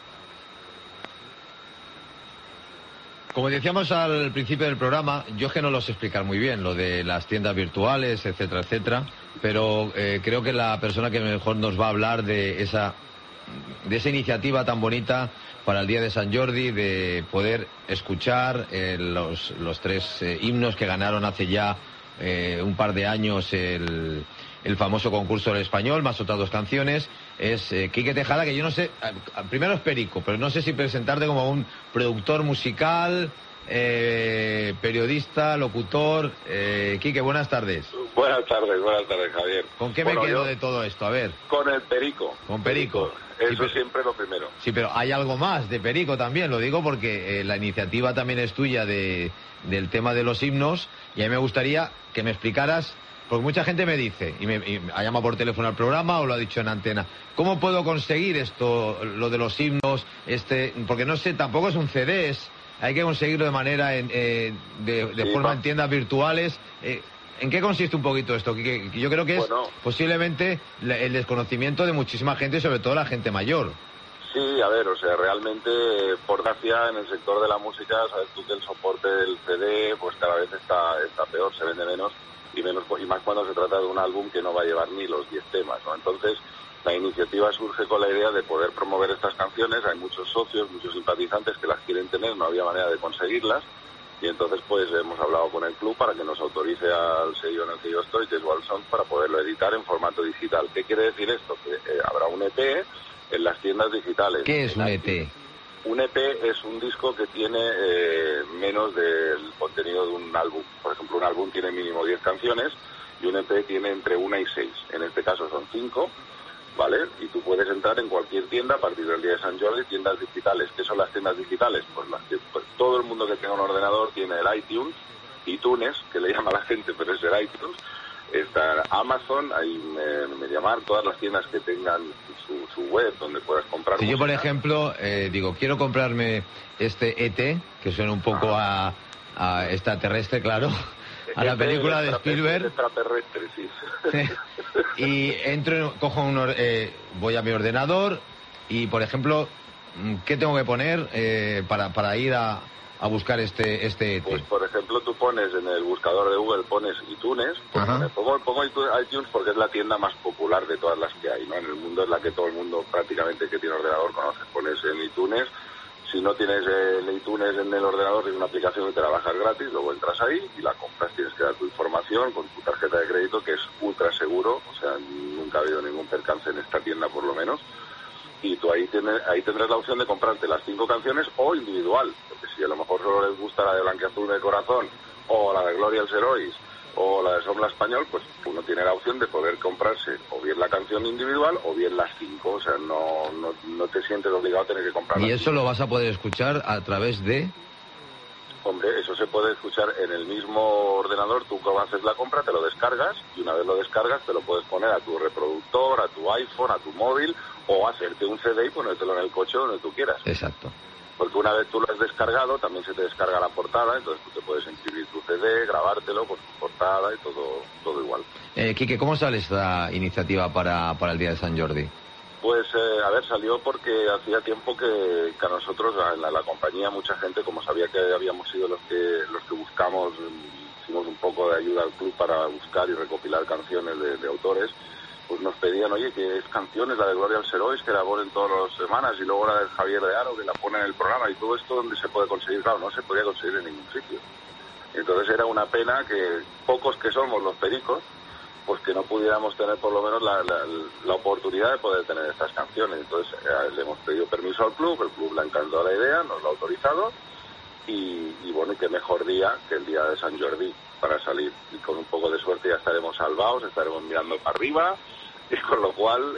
Como decíamos al principio del programa, yo es que no lo sé explicar muy bien, lo de las tiendas virtuales, etcétera, etcétera, pero creo que la persona que mejor nos va a hablar de esa iniciativa tan bonita para el día de Sant Jordi, de poder escuchar los 3 himnos que ganaron hace ya un par de años el famoso concurso del Español, más otras 2 canciones, es Quique Tejada, que yo no sé, primero es Perico, pero no sé si presentarte como un productor musical, periodista, locutor. Quique, buenas tardes. Buenas tardes, Javier. ¿Con qué me quedo de todo esto? A ver. Con el Perico. Con Perico. Eso es siempre lo primero. Sí, pero hay algo más de Perico también, lo digo porque la iniciativa también es tuya del tema de los himnos, y a mí me gustaría que me explicaras, porque mucha gente me dice, y ha llamado por teléfono al programa o lo ha dicho en antena, ¿cómo puedo conseguir esto, lo de los himnos? Porque no sé, tampoco es un CD, hay que conseguirlo de manera, de forma en tiendas virtuales. ¿En qué consiste un poquito esto? Que yo creo que es posiblemente el desconocimiento de muchísima gente, sobre todo la gente mayor. Sí, a ver, o sea, realmente, por gracia, en el sector de la música, sabes tú que el soporte del CD, pues cada vez está peor, se vende menos, y más cuando se trata de un álbum que no va a llevar ni los 10 temas, ¿no? Entonces, la iniciativa surge con la idea de poder promover estas canciones. Hay muchos socios, muchos simpatizantes que las quieren tener, no había manera de conseguirlas, y entonces pues hemos hablado con el club para que nos autorice al sello en el que yo estoy, que es Walson, para poderlo editar en formato digital. ¿Qué quiere decir esto? Que habrá un EP en las tiendas digitales. ¿Qué es un EP? Un EP es un disco que tiene menos del contenido de un álbum. Por ejemplo, un álbum tiene mínimo 10 canciones y un EP tiene entre 1 y 6. En este caso son 5, ¿vale? Y tú puedes entrar en cualquier tienda a partir del día de Sant Jordi, tiendas digitales. ¿Qué son las tiendas digitales? Pues todo el mundo que tenga un ordenador tiene el iTunes, iTunes, que le llama la gente, pero es el iTunes. Está Amazon, hay MediaMarkt, todas las tiendas que tengan su web donde puedas comprar. Si yo, por ejemplo, digo, quiero comprarme este ET, que suena un poco a extraterrestre, claro, a la película de Spielberg. Extraterrestre, sí. Y entro, voy a mi ordenador y, por ejemplo, ¿qué tengo que poner para ir a buscar este ET? Pues, por ejemplo, tú pones en el buscador de Google, pones iTunes, pongo iTunes porque es la tienda más popular de todas las que hay, ¿no? En el mundo es la que todo el mundo prácticamente que tiene ordenador conoce. Pones en iTunes, si no tienes el iTunes en el ordenador, es una aplicación que te la bajas gratis, luego entras ahí y la compras, tienes que dar tu información con tu tarjeta de crédito, que es ultra seguro, o sea, nunca ha habido ningún percance en esta tienda por lo menos. Y tú ahí tendrás la opción de comprarte las 5 canciones o individual, porque si a lo mejor solo les gusta la de Blanquiazul de Corazón o la de Gloria als Herois o la de Som l'Espanyol, pues uno tiene la opción de poder comprarse o bien la canción individual o bien las 5, o sea, no te sientes obligado a tener que comprar. ¿Y eso lo vas a poder escuchar a través de...? Hombre, eso se puede escuchar en el mismo ordenador. Tú haces la compra, te lo descargas y una vez lo descargas te lo puedes poner a tu reproductor, a tu iPhone, a tu móvil o hacerte un CD y ponértelo en el coche donde tú quieras. Exacto. Porque una vez tú lo has descargado, también se te descarga la portada, entonces tú te puedes imprimir tu CD, grabártelo con tu portada y todo igual. Quique, ¿cómo sale esta iniciativa para el Día de San Jordi? Pues, a ver, salió porque hacía tiempo que a nosotros, en la compañía, mucha gente, como sabía que habíamos sido los que buscamos, hicimos un poco de ayuda al club para buscar y recopilar canciones de autores, pues nos pedían, oye, que es canciones, la de Gloria als Herois, que la ponen todas las semanas, y luego la de Javier de Haro, que la ponen en el programa, y todo esto, ¿dónde se puede conseguir? Claro, no se podía conseguir en ningún sitio. Entonces era una pena que pocos que somos los pericos, pues que no pudiéramos tener por lo menos la oportunidad de poder tener estas canciones. Entonces le hemos pedido permiso al club, el club le ha encantado la idea, nos lo ha autorizado, y bueno, y qué mejor día que el día de San Jordi para salir. Y con un poco de suerte ya estaremos salvados, estaremos mirando para arriba, y con lo cual,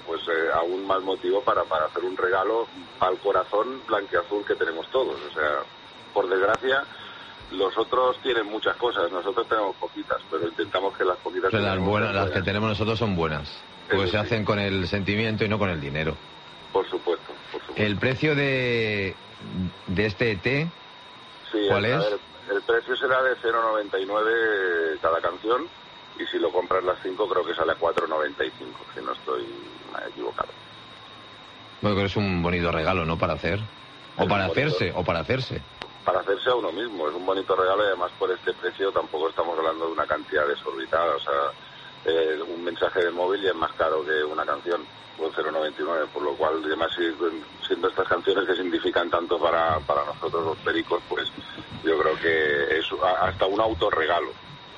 aún más motivo para hacer un regalo al corazón blanquiazul que tenemos todos. O sea, por desgracia, los otros tienen muchas cosas, nosotros tenemos poquitas, pero intentamos que las poquitas... Pero las que tenemos nosotros son buenas, porque se hacen con el sentimiento y no con el dinero. Por supuesto. ¿El precio de este ET, cuál es? Ver, el precio será de 0,99 cada canción, y si lo compras las 5 creo que sale a 4,95, si no estoy equivocado. Bueno, que es un bonito regalo, ¿no? Para hacer. O para hacerse. Para hacerse a uno mismo, es un bonito regalo, y además por este precio tampoco estamos hablando de una cantidad desorbitada, o sea, un mensaje de móvil ya es más caro que una canción, con 0,99, por lo cual, además, siendo estas canciones que significan tanto para nosotros los pericos, pues yo creo que es hasta un autorregalo.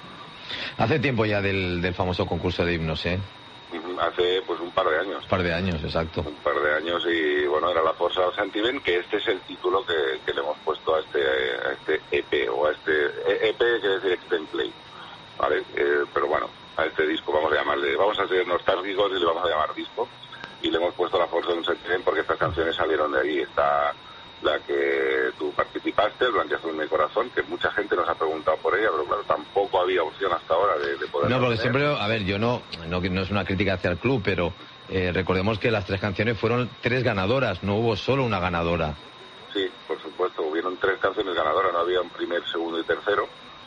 Hace tiempo ya del famoso concurso de himnos, ¿eh? Hace pues un par de años. Un par de años, exacto. Un par de años, y bueno, era la Força del Sentiment, que este es el título que le hemos puesto a este EP, o a este EP quiere decir Extend Play, ¿vale? Pero bueno, a este disco vamos a ser nostálgicos y le vamos a llamar disco, y le hemos puesto la Força del Sentiment porque estas canciones salieron de ahí. Está la que tú participaste, el Blanquiazul mi corazón, que mucha gente nos ha preguntado por ella, pero claro, tampoco había opción hasta ahora de poder... No, porque siempre, a ver, yo no es una crítica hacia el club, pero recordemos que las 3 canciones fueron 3 ganadoras, no hubo solo una ganadora. Sí, por supuesto, hubieron 3 canciones ganadoras, no había un primer, segundo y tercero,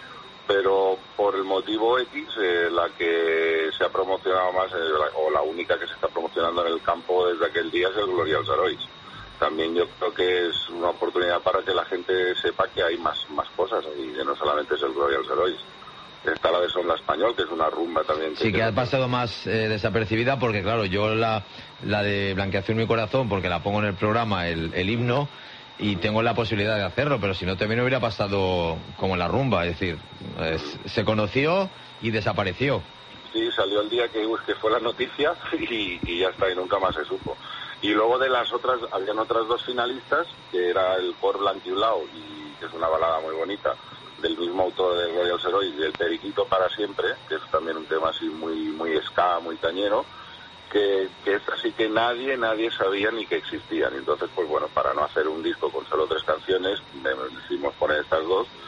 pero por el motivo X, la que se ha promocionado más, o la única que se está promocionando en el campo desde aquel día, es el Gloria als Herois. También yo creo que es una oportunidad para que la gente sepa que hay más cosas, y que no solamente es el Gloria als Herois. Está la de Som l'Espanyol, que es una rumba también. Sí, que ha pasado más desapercibida, porque claro, yo la de Blanquiazul mi corazón, porque la pongo en el programa, el himno, y tengo la posibilidad de hacerlo, pero si no también hubiera pasado como la rumba, es decir, se conoció y desapareció. Sí, salió el día que fue la noticia y ya está, y nunca más se supo. Y luego de las otras, habían otras 2 finalistas, que era el Cor Blanquiulao, y que es una balada muy bonita, del mismo autor de Gloria als Herois, y el Periquito para siempre, que es también un tema así muy ska, muy cañero, que es así que nadie sabía ni que existían. Entonces, pues bueno, para no hacer un disco con solo 3 canciones, decidimos poner estas 2,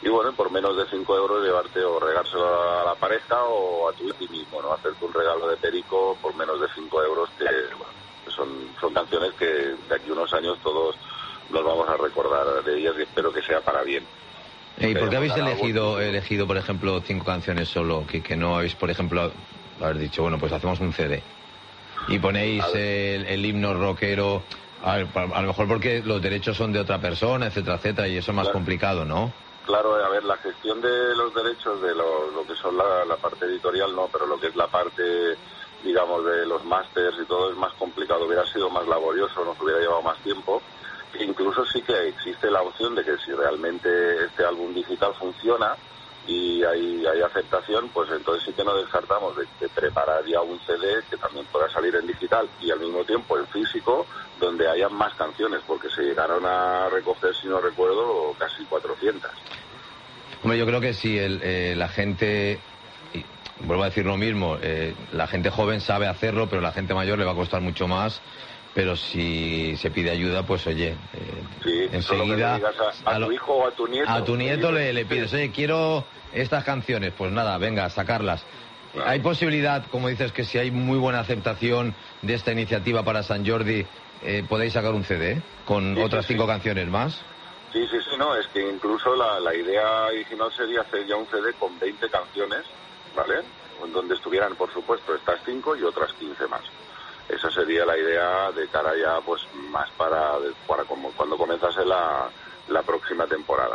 y bueno, por menos de 5 euros llevarte o regárselo a la pareja o a tu ti mismo, ¿no? Hacerte un regalo de Perico por menos de 5 euros, que bueno, son canciones que de aquí a unos años todos nos vamos a recordar de ellas y espero que sea para bien. ¿Y por qué habéis elegido, por ejemplo, 5 canciones solo? Que no habéis, por ejemplo, haber dicho, bueno, pues hacemos un CD y ponéis el himno rockero, a lo mejor porque los derechos son de otra persona, etcétera, etcétera, y eso es más complicado, ¿no? Claro, a ver, la gestión de los derechos de lo que son la parte editorial no, pero lo que es la parte, digamos, de los másters y todo es más complicado, hubiera sido más laborioso, nos hubiera llevado más tiempo. Incluso sí que existe la opción de que si realmente este álbum digital funciona y hay aceptación, pues entonces sí que no descartamos de preparar ya un CD que también pueda salir en digital y al mismo tiempo en físico, donde haya más canciones, porque se llegaron a recoger, si no recuerdo, casi 400. Hombre, yo creo que si la gente, y vuelvo a decir lo mismo, la gente joven sabe hacerlo, pero la gente mayor le va a costar mucho más. Pero si se pide ayuda, pues oye, sí, enseguida a tu hijo o a tu nieto. A tu nieto le pides, oye, quiero estas canciones, pues nada, venga, sacarlas. Claro. ¿Hay posibilidad, como dices, que si hay muy buena aceptación de esta iniciativa para Sant Jordi, podéis sacar un CD con otras 5 canciones más? Sí, no, es que incluso la idea original sería hacer ya un CD con 20 canciones, ¿vale? Donde estuvieran, por supuesto, estas 5 y otras 15 más. Esa sería la idea de cara ya, pues, más para como cuando comenzase la próxima temporada.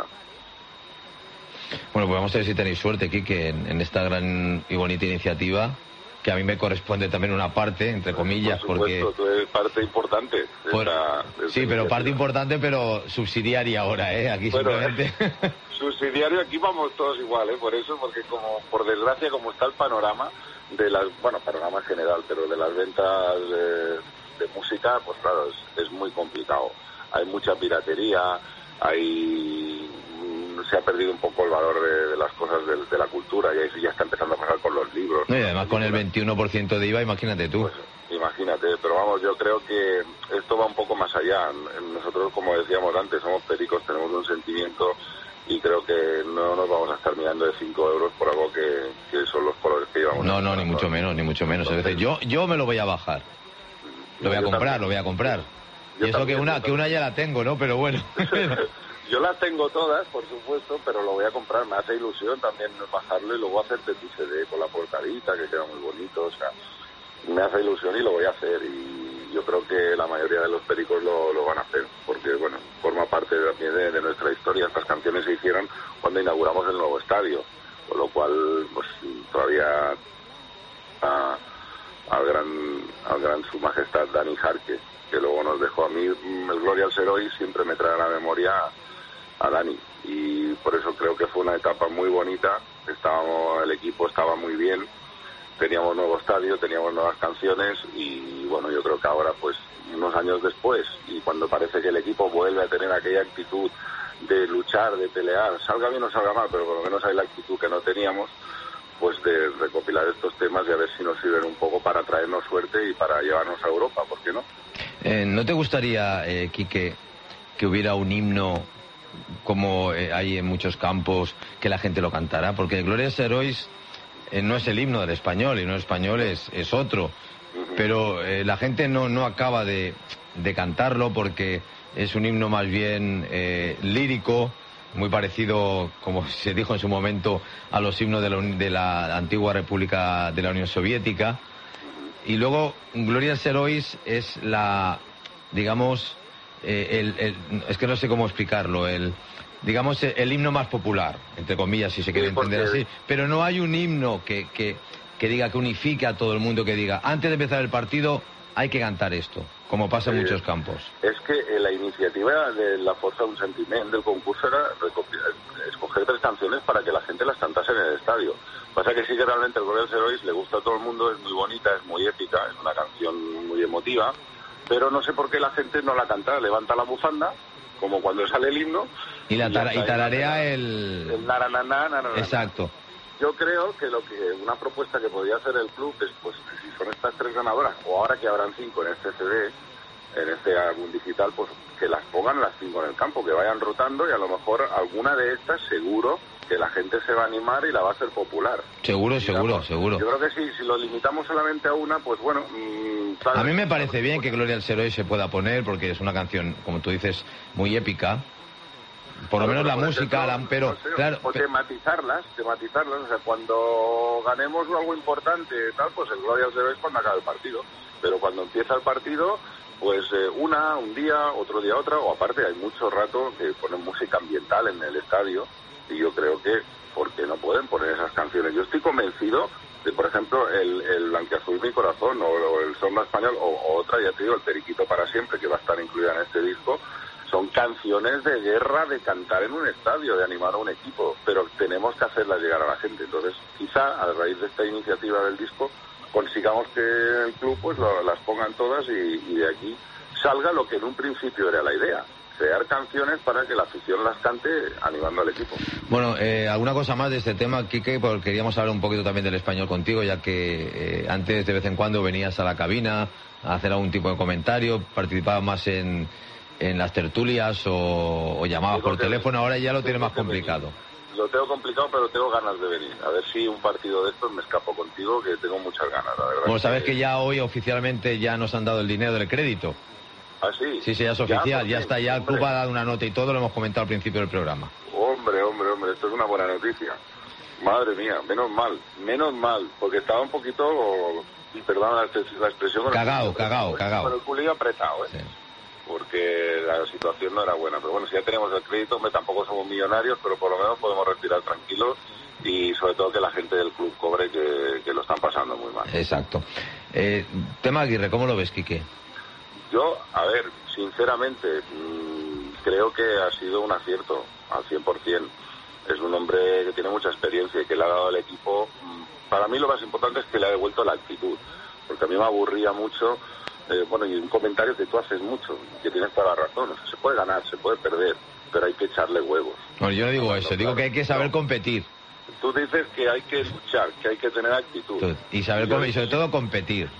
Bueno, pues vamos a ver si tenéis suerte, Quique, en esta gran y bonita iniciativa, que a mí me corresponde también una parte, entre comillas, por supuesto, porque... tú eres parte importante. Sí, pero parte importante, pero subsidiaria ahora, Aquí bueno, simplemente... Subsidiario, aquí vamos todos igual, Por eso, porque como, por desgracia, como está el panorama de las, panorama general, pero de las ventas de música, pues claro, es muy complicado. Hay mucha piratería, se ha perdido un poco el valor de las cosas de la cultura, y eso ya está empezando a pasar con los libros. No, y además con el 21% de IVA, imagínate tú. Pues, imagínate, pero vamos, yo creo que esto va un poco más allá. Nosotros, como decíamos antes, somos pericos, tenemos un sentimiento y creo que no nos vamos a estar mirando de 5 euros por algo que son los colores que llevamos. No, ni mucho menos, ni mucho menos. Es decir, yo me lo voy a bajar. Lo voy a comprar. Y eso también, que una ya la tengo, ¿no? Pero bueno. Yo las tengo todas, por supuesto, pero lo voy a comprar. Me hace ilusión también bajarlo y luego hacerte tu CD con la portadita, que queda muy bonito. O sea, me hace ilusión y lo voy a hacer. Y yo creo que la mayoría de los pericos lo van a hacer, porque, bueno, forma parte también de nuestra historia. Estas canciones se hicieron cuando inauguramos el nuevo estadio, con lo cual, pues, todavía al gran su majestad Dani Jarque, que luego nos dejó a mí, el Gloria al Ser Hoy siempre me trae a la memoria a Dani, y por eso creo que fue una etapa muy bonita. El equipo estaba muy bien, teníamos nuevo estadio, teníamos nuevas canciones, y bueno, yo creo que ahora, pues, unos años después, y cuando parece que el equipo vuelve a tener aquella actitud de luchar, de pelear, salga bien o salga mal, pero por lo menos hay la actitud que no teníamos, pues de recopilar estos temas y a ver si nos sirven un poco para traernos suerte y para llevarnos a Europa, ¿por qué no? ¿No te gustaría, Quique, que hubiera un himno como hay en muchos campos, que la gente lo cantara? Porque Gloria Serois no es el himno del español, y no el español es otro, pero la gente no acaba de cantarlo porque es un himno más bien lírico, muy parecido, como se dijo en su momento, a los himnos de la antigua República de la Unión Soviética. Y luego Gloria Serois es digamos, es que no sé cómo explicarlo, digamos, el himno más popular, entre comillas, si se quiere entender así. Pero no hay un himno que diga, que unifique a todo el mundo, que diga, antes de empezar el partido hay que cantar esto, como pasa en muchos campos. Es que la iniciativa de la Força d'un Sentiment del concurso era escoger 3 canciones para que la gente las cantase en el estadio. Pasa que sí que realmente el Gloria al Ser Hoy le gusta a todo el mundo, es muy bonita, es muy épica, es una canción muy emotiva, pero no sé por qué la gente no la canta, levanta la bufanda, como cuando sale el himno, y tararea el narananá. Exacto. Yo creo que una propuesta que podría hacer el club es, pues, si son estas 3 ganadoras, o ahora que habrán 5 en este CD, en este álbum digital, pues que las pongan las 5 en el campo, que vayan rotando y a lo mejor alguna de estas seguro que la gente se va a animar y la va a hacer popular. Seguro. Yo creo que si lo limitamos solamente a una, pues bueno... a mí me parece bien que Gloria al Ser Hoy se pueda poner, porque es una canción, como tú dices, muy épica. Por lo menos la música, pero... claro, o tematizarlas, o sea, cuando ganemos algo importante, tal, pues el Gloria al Ser Hoy es cuando acaba el partido. Pero cuando empieza el partido, pues un día, otro día otra, o aparte hay mucho rato que ponen música ambiental en el estadio, y yo creo que, ¿por qué no pueden poner esas canciones? Yo estoy convencido de, por ejemplo, el Blanquiazul mi corazón, o el Samba Español, o otra, ya te digo, el Periquito para siempre, que va a estar incluida en este disco. Son canciones de guerra, de cantar en un estadio, de animar a un equipo, pero tenemos que hacerlas llegar a la gente. Entonces, quizá a raíz de esta iniciativa del disco consigamos que el club pues las pongan todas y de aquí salga lo que en un principio era la idea: crear canciones para que la afición las cante animando al equipo. Bueno, alguna cosa más de este tema, Quique, porque queríamos hablar un poquito también del español contigo, ya que antes de vez en cuando venías a la cabina a hacer algún tipo de comentario, participabas más en las tertulias o llamabas por teléfono. Ahora ya lo tienes más complicado. Lo tengo complicado, pero tengo ganas de venir. A ver si un partido de estos me escapo contigo, que tengo muchas ganas, la verdad. Bueno, sabes que ya hoy oficialmente ya nos han dado el dinero del crédito. ¿Ah, sí? Sí, ya es oficial, ya está, ya el club ha dado una nota y todo, lo hemos comentado al principio del programa. Hombre, esto es una buena noticia. Madre mía, menos mal, porque estaba un poquito, perdón la expresión... Cagao. Con el culillo apretado, Sí. Porque la situación no era buena. Pero bueno, si ya tenemos el crédito, tampoco somos millonarios, pero por lo menos podemos respirar tranquilos y sobre todo que la gente del club cobre, que lo están pasando muy mal. Exacto. Tema Aguirre, ¿cómo lo ves, Quique? Yo, a ver, sinceramente, creo que ha sido un acierto al 100%. Es un hombre que tiene mucha experiencia y que le ha dado al equipo. Para mí lo más importante es que le ha devuelto la actitud, porque a mí me aburría mucho. Y un comentario que tú haces mucho, que tienes toda la razón. O sea, se puede ganar, se puede perder, pero hay que echarle huevos. Bueno, yo no digo eso, digo que hay que saber competir. Tú dices que hay que luchar, que hay que tener actitud. Y saber y sobre todo competir.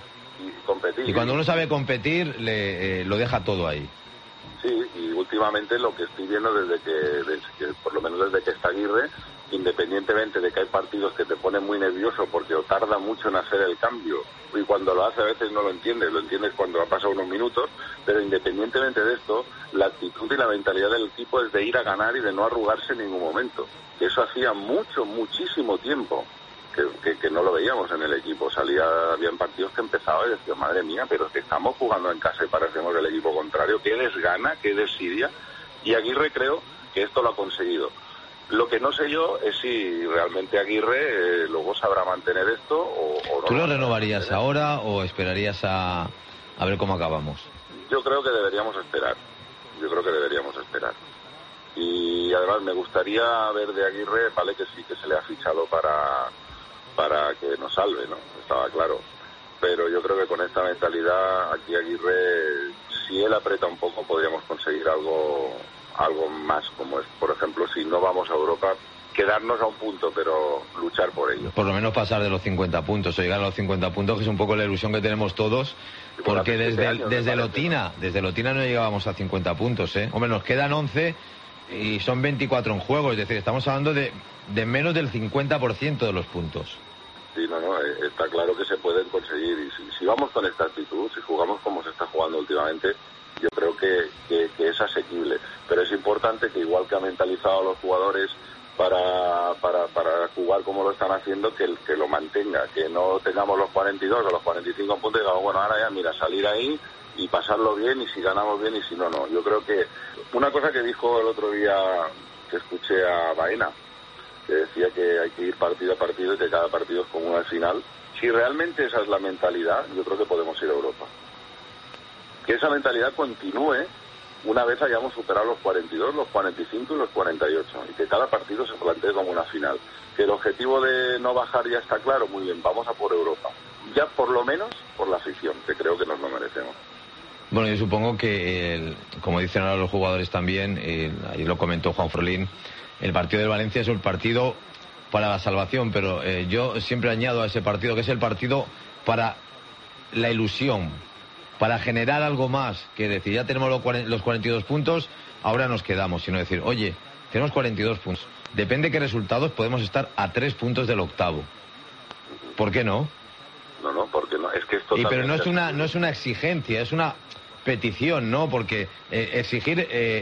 Y cuando uno sabe competir, lo deja todo ahí. Sí, y últimamente lo que estoy viendo desde que por lo menos desde que está Aguirre, independientemente de que hay partidos que te ponen muy nervioso porque o tarda mucho en hacer el cambio, y cuando lo hace a veces no lo entiendes cuando ha pasado unos minutos, pero independientemente de esto, la actitud y la mentalidad del equipo es de ir a ganar y de no arrugarse en ningún momento. Eso hacía muchísimo tiempo que no lo veíamos en el equipo. Habían partidos que empezaba y decía, madre mía, pero es que estamos jugando en casa y parecemos el equipo contrario. Qué desgana, qué desidia. Y Aguirre creo que esto lo ha conseguido. Lo que no sé yo es si realmente Aguirre luego sabrá mantener esto o no. ¿Tú lo renovarías ahora o esperarías a ver cómo acabamos? Yo creo que deberíamos esperar. Y además me gustaría ver de Aguirre, vale que sí que se le ha fichado para que nos salve, ¿no? Estaba claro. Pero yo creo que con esta mentalidad aquí Aguirre, si él aprieta un poco, podríamos conseguir algo más, como es, por ejemplo, si no vamos a Europa, quedarnos a un punto, pero luchar por ello. Por lo menos pasar de los 50 puntos o llegar a los 50 puntos, que es un poco la ilusión que tenemos todos, porque desde Lotina no llegábamos a 50 puntos, ¿eh? Hombre, nos quedan 11 y son 24 en juego, es decir, estamos hablando de menos del 50% de los puntos. Sí, está claro que se pueden conseguir, y si vamos con esta actitud, si jugamos como se está jugando últimamente, yo creo que es asequible, pero es importante que igual que ha mentalizado a los jugadores para jugar como lo están haciendo, que lo mantenga, que no tengamos los 42 o los 45 puntos y digamos, bueno, ahora ya mira, salir ahí y pasarlo bien, y si ganamos bien y si no. Yo creo que una cosa que dijo el otro día que escuché a Baena, que decía que hay que ir partido a partido y que cada partido es como una final. Si realmente esa es la mentalidad, yo creo que podemos ir a Europa. Que esa mentalidad continúe una vez hayamos superado los 42, los 45 y los 48, y que cada partido se plantee como una final. Que el objetivo de no bajar ya está claro, muy bien, vamos a por Europa. Ya por lo menos por la afición, que creo que nos lo merecemos. Bueno, yo supongo que, como dicen ahora los jugadores también, ahí lo comentó Juan Frolín, el partido del Valencia es un partido para la salvación, pero yo siempre añado a ese partido que es el partido para la ilusión, para generar algo más, que decir, ya tenemos los 42 puntos, ahora nos quedamos, sino decir, oye, tenemos 42 puntos, depende de qué resultados podemos estar a 3 puntos del octavo. ¿Por qué no? No, porque no, es que esto pero no es una exigencia, es una petición, ¿no? Porque exigir,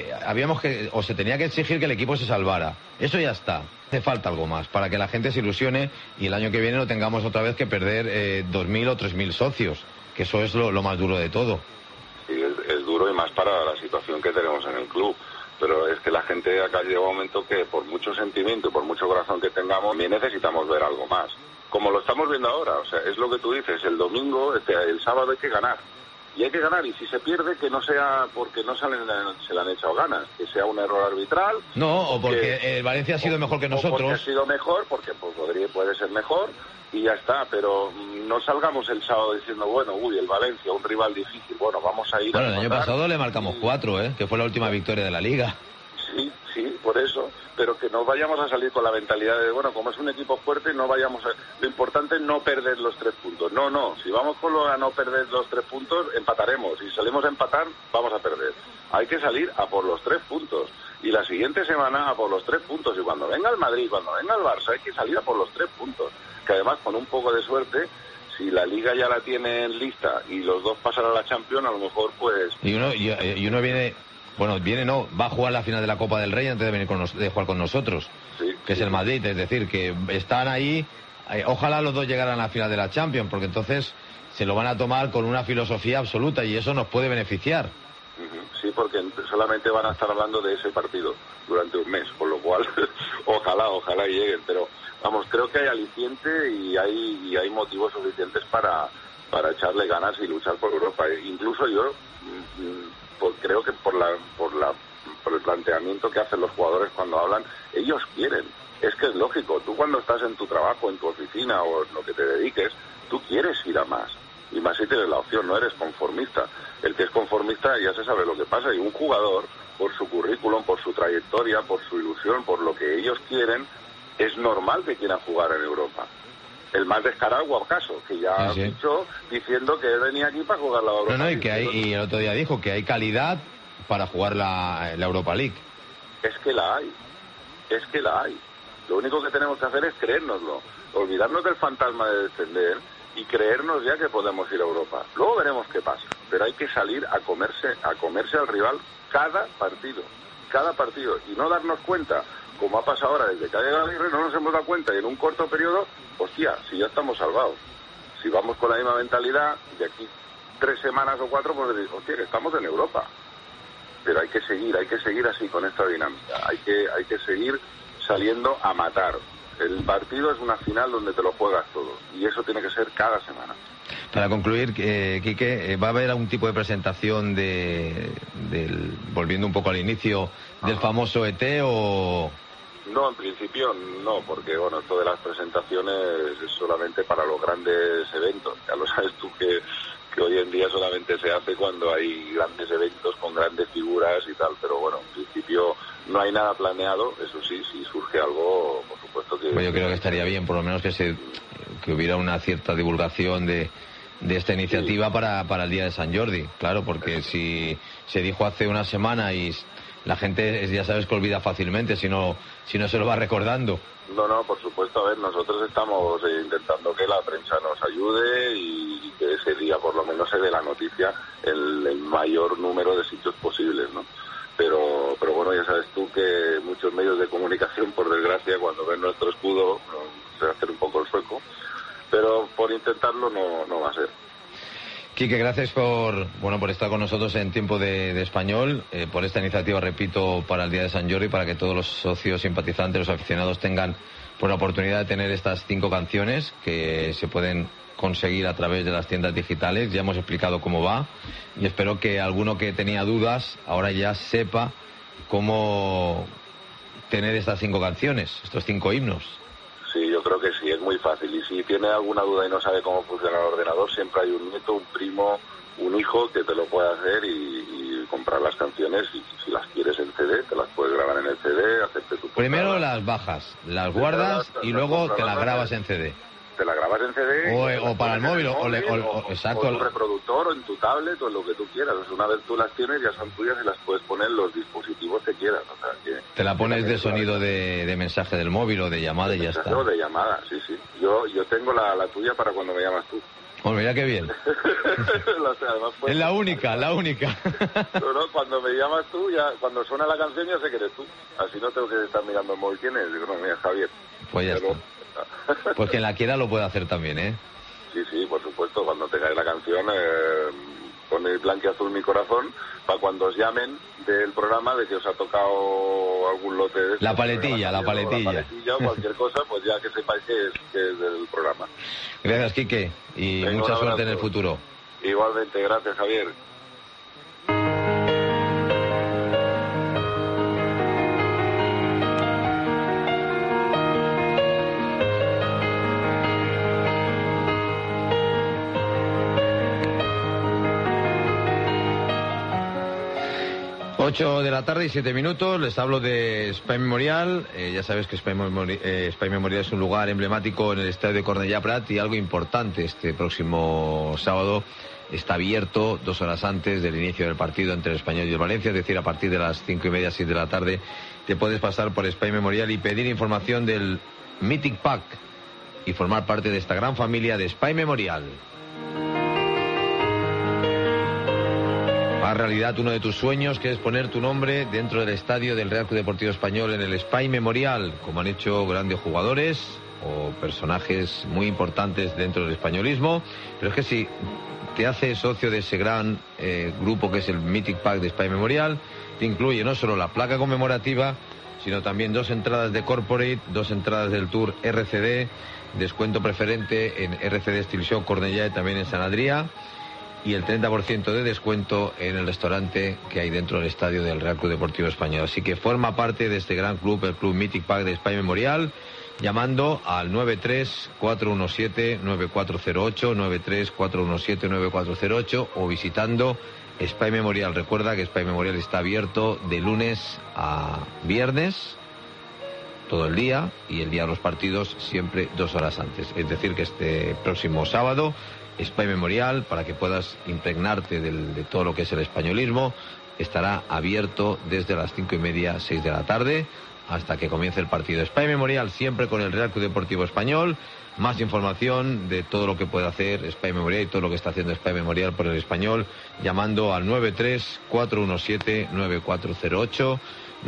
se tenía que exigir que el equipo se salvara. Eso ya está. Hace falta algo más para que la gente se ilusione y el año que viene no tengamos otra vez que perder 2.000 o 3.000 socios, que eso es lo más duro de todo. Sí, es duro y más para la situación que tenemos en el club. Pero es que la gente acá llega un momento que por mucho sentimiento y por mucho corazón que tengamos, también necesitamos ver algo más. Como lo estamos viendo ahora, o sea, es lo que tú dices, el domingo, el sábado hay que ganar. Y hay que ganar, y si se pierde, que no sea porque no se le han echado ganas, que sea un error arbitral. No, o porque Valencia ha sido mejor que nosotros. O porque ha sido mejor, porque pues, puede ser mejor, y ya está. Pero no salgamos el sábado diciendo, bueno, el Valencia, un rival difícil, bueno, vamos a ir Bueno, el año pasado le marcamos 4, que fue la última victoria de la Liga. Sí, por eso. Pero que no vayamos a salir con la mentalidad de, bueno, como es un equipo fuerte, no vayamos a... Lo importante es no perder los 3 puntos. No, si vamos con lo a no perder los 3 puntos, empataremos. Si salimos a empatar, vamos a perder. Hay que salir a por los 3 puntos. Y la siguiente semana a por los 3 puntos. Y cuando venga el Madrid, cuando venga el Barça, hay que salir a por los 3 puntos. Que además, con un poco de suerte, si la Liga ya la tienen lista y los dos pasan a la Champions, a lo mejor pues... Y uno viene... Bueno, va a jugar la final de la Copa del Rey antes de venir de jugar con nosotros, que es el Madrid, es decir, que están ahí, ojalá los dos llegaran a la final de la Champions, porque entonces se lo van a tomar con una filosofía absoluta y eso nos puede beneficiar. Sí, porque solamente van a estar hablando de ese partido durante un mes, con lo cual ojalá lleguen, pero vamos, creo que hay aliciente y hay motivos suficientes para echarle ganas y luchar por Europa. Incluso yo... creo que por el planteamiento que hacen los jugadores cuando hablan, ellos quieren. Es que es lógico, tú cuando estás en tu trabajo, en tu oficina o en lo que te dediques, tú quieres ir a más. Y más si tienes la opción, no eres conformista. El que es conformista ya se sabe lo que pasa. Y un jugador, por su currículum, por su trayectoria, por su ilusión, por lo que ellos quieren, es normal que quieran jugar en Europa. El más descarado, acaso, que ya ha dicho diciendo que venía aquí para jugar la Europa League. Y el otro día dijo que hay calidad para jugar la Europa League. Es que la hay. Lo único que tenemos que hacer es creérnoslo, olvidarnos del fantasma de descender y creernos ya que podemos ir a Europa. Luego veremos qué pasa, pero hay que salir a comerse al rival cada partido, y no darnos cuenta, como ha pasado ahora desde que ha llegado Aguirre, no nos hemos dado cuenta y en un corto periodo, hostia, si ya estamos salvados. Si vamos con la misma mentalidad, de aquí 3 semanas o 4, pues decir, hostia, que estamos en Europa. Pero hay que seguir así con esta dinámica. Hay que seguir saliendo a matar. El partido es una final donde te lo juegas todo y eso tiene que ser cada semana. Para concluir, Quique, ¿va a haber algún tipo de presentación volviendo un poco al inicio, del famoso ET o...? No, en principio no, porque bueno, esto de las presentaciones es solamente para los grandes eventos. Ya lo sabes tú que hoy en día solamente se hace cuando hay grandes eventos con grandes figuras y tal, pero bueno, en principio no hay nada planeado. Eso sí, si surge algo, por supuesto que... Yo creo que estaría bien, por lo menos que hubiera una cierta divulgación de esta iniciativa para el día de San Jordi, claro, porque si se dijo hace una semana y la gente ya sabes que olvida fácilmente si no se lo va recordando. No, por supuesto, a ver, nosotros estamos intentando que la prensa nos ayude y que ese día por lo menos se dé la noticia en el mayor número de sitios posibles, ¿no? Pero bueno, ya sabes tú que muchos medios de comunicación, por desgracia, cuando ven nuestro escudo, se hacen un poco el sueco, pero por intentarlo no va a ser. Quique, gracias por estar con nosotros en Tiempo de Español, por esta iniciativa, repito, para el Día de San Jordi, para que todos los socios, simpatizantes, los aficionados tengan la oportunidad de tener estas 5 canciones que se pueden conseguir a través de las tiendas digitales. Ya hemos explicado cómo va y espero que alguno que tenía dudas ahora ya sepa cómo tener estas 5 canciones, estos 5 himnos. Sí, yo creo que sí, es muy fácil. Y si tiene alguna duda y no sabe cómo funciona el ordenador, siempre hay un nieto, un primo, un hijo que te lo puede hacer y comprar las canciones. Y si las quieres en CD, te las puedes grabar en el CD, hacerte tu... Primero las bajas, las guardas y luego te las grabas en CD. te la grabas en CD. O para el móvil, exacto. O en tu reproductor, o en tu tablet, o en lo que tú quieras. O sea, una vez tú las tienes, ya son tuyas y las puedes poner en los dispositivos que quieras. O sea, que te la pones de sonido de mensaje del móvil o de llamada y ya está. O de llamada, sí. Yo tengo la tuya para cuando me llamas tú. Bueno, mira qué bien. Además, pues, es la única. No, cuando me llamas tú, ya cuando suena la canción ya sé que eres tú. Así no tengo que estar mirando el móvil. ¿Quién es? Digo, no, mira, Javier. Pues ya está. Pues quien la quiera lo puede hacer también, ¿eh? Sí, por supuesto. Cuando tengáis la canción, ponéis blanquiazul mi corazón, para cuando os llamen del programa de que os ha tocado algún lote de... La paletilla. O cualquier cosa, pues ya que sepáis que es del programa. Gracias, Quique, y mucha suerte en el futuro. Igualmente, gracias, Javier. 8 de la tarde y 7 minutos, les hablo de Espai Memorial. Ya sabes que Espai Memorial es un lugar emblemático en el estadio de Cornellà Prat, y algo importante: este próximo sábado está abierto 2 horas antes del inicio del partido entre el Español y el Valencia, es decir, a partir de las 5:30, 6 de la tarde, te puedes pasar por Espai Memorial y pedir información del Mythic Pack y formar parte de esta gran familia de Espai Memorial. Haz realidad uno de tus sueños, que es poner tu nombre dentro del estadio del Real Club Deportivo Español en el Espai Memorial, como han hecho grandes jugadores o personajes muy importantes dentro del españolismo. Pero es que si te haces socio de ese gran grupo que es el Mythic Pack de Espai Memorial, te incluye no solo la placa conmemorativa, sino también 2 entradas de Corporate, 2 entradas del Tour RCD, descuento preferente en RCD Steel Show Cornellà y también en Sant Adrià, y el 30% de descuento en el restaurante que hay dentro del estadio del Real Club Deportivo Español. Así que forma parte de este gran club, el Club Mythic Pack de Espai Memorial, llamando al 93-417-9408, 93-417-9408, o visitando Espai Memorial. Recuerda que Espai Memorial está abierto de lunes a viernes, todo el día, y el día de los partidos siempre 2 horas antes. Es decir, que este próximo sábado, Espai Memorial, para que puedas impregnarte de todo lo que es el españolismo, estará abierto desde las 5:30, 6 de la tarde, hasta que comience el partido. Espai Memorial, siempre con el Real Club Deportivo Español. Más información de todo lo que puede hacer Espai Memorial y todo lo que está haciendo Espai Memorial por el Español, llamando al 93-417-9408,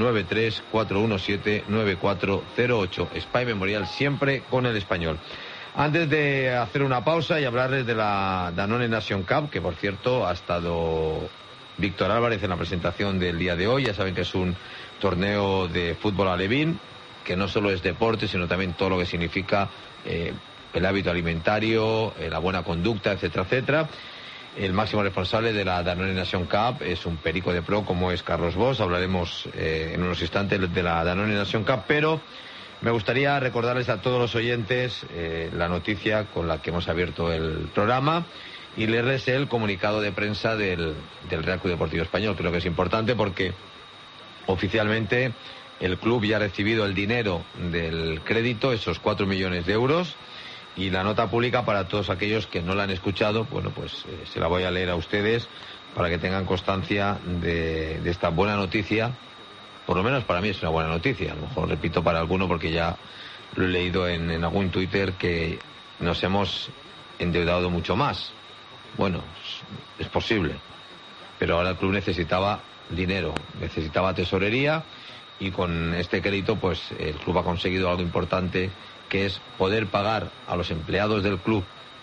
93-417-9408. Espai Memorial, siempre con el Español. Antes de hacer una pausa y hablarles de la Danone Nation Cup, que por cierto ha estado Víctor Álvarez en la presentación del día de hoy. Ya saben que es un torneo de fútbol alevín, que no solo es deporte, sino también todo lo que significa el hábito alimentario, la buena conducta, etcétera, etcétera. El máximo responsable de la Danone Nation Cup es un perico de pro como es Carlos Bosch. Hablaremos en unos instantes de la Danone Nation Cup, pero me gustaría recordarles a todos los oyentes la noticia con la que hemos abierto el programa y leerles el comunicado de prensa del Real Club Deportivo Español. Creo que es importante porque oficialmente el club ya ha recibido el dinero del crédito, esos 4 millones de euros, y la nota pública, para todos aquellos que no la han escuchado, bueno, pues se la voy a leer a ustedes para que tengan constancia de esta buena noticia. Por lo menos para mí es una buena noticia. A lo mejor repito para alguno porque ya lo he leído en algún Twitter que nos hemos endeudado mucho más. Bueno, es posible. Pero ahora el club necesitaba dinero, necesitaba tesorería, y con este crédito pues el club ha conseguido algo importante, que es poder pagar a los empleados del club,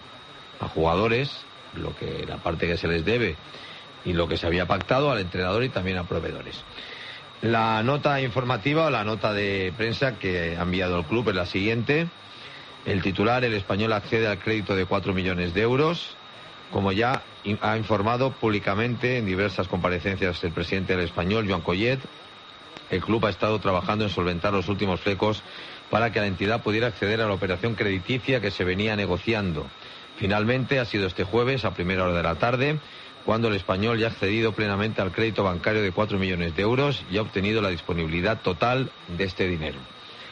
a jugadores, la parte que se les debe y lo que se había pactado, al entrenador y también a proveedores. La nota informativa o la nota de prensa que ha enviado el club es la siguiente. El titular: el Español accede al crédito de 4 millones de euros. Como ya ha informado públicamente en diversas comparecencias el presidente del Español, Joan Collet, el club ha estado trabajando en solventar los últimos flecos para que la entidad pudiera acceder a la operación crediticia que se venía negociando. Finalmente ha sido este jueves, a primera hora de la tarde, cuando el Español ya ha accedido plenamente al crédito bancario de 4 millones de euros y ha obtenido la disponibilidad total de este dinero.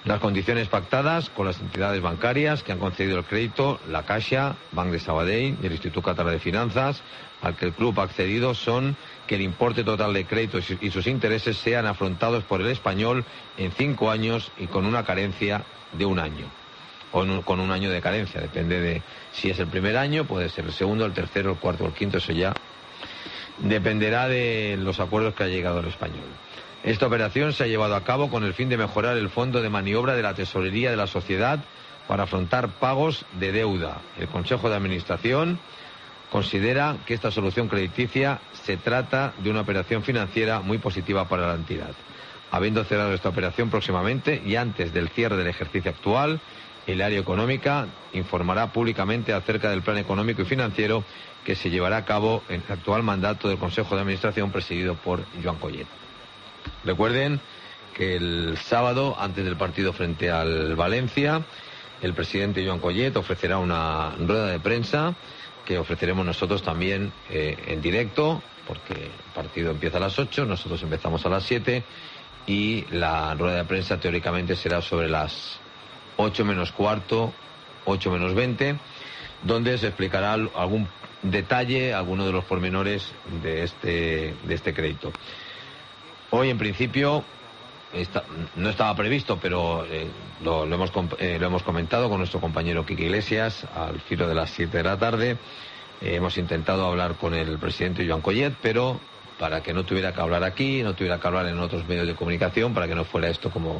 Las condiciones pactadas con las entidades bancarias que han concedido el crédito, la Caixa, Banc de Sabadell y el Instituto Català de Finanzas, al que el club ha accedido, son que el importe total de créditos y sus intereses sean afrontados por el Español en 5 años y con una carencia de 1 año. O con 1 año de carencia, depende de si es el primer año, puede ser el segundo, el tercero, el cuarto o el quinto, eso ya dependerá de los acuerdos que ha llegado el Español. Esta operación se ha llevado a cabo con el fin de mejorar el fondo de maniobra de la tesorería de la sociedad para afrontar pagos de deuda. El Consejo de Administración considera que esta solución crediticia se trata de una operación financiera muy positiva para la entidad. Habiendo cerrado esta operación próximamente y antes del cierre del ejercicio actual, el área económica informará públicamente acerca del plan económico y financiero que se llevará a cabo en el actual mandato del Consejo de Administración presidido por Joan Collet. Recuerden que el sábado, antes del partido frente al Valencia, el presidente Joan Collet ofrecerá una rueda de prensa que ofreceremos nosotros también en directo, porque el partido empieza a las 8, nosotros empezamos a las 7 y la rueda de prensa teóricamente será sobre las 8 menos cuarto, 8 menos 20, donde se explicará algún detalle, alguno de los pormenores de este crédito. Hoy, en principio, no estaba previsto, pero lo hemos comentado con nuestro compañero Quique Iglesias al filo de las 7 de la tarde. Hemos intentado hablar con el presidente Joan Collet, pero para que no tuviera que hablar aquí, no tuviera que hablar en otros medios de comunicación, para que no fuera esto como,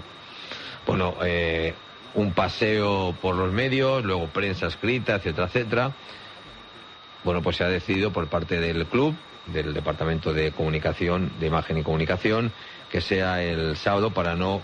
un paseo por los medios, luego prensa escrita, etcétera, etcétera. Bueno, pues se ha decidido por parte del club, del Departamento de Comunicación, de Imagen y Comunicación, que sea el sábado para no,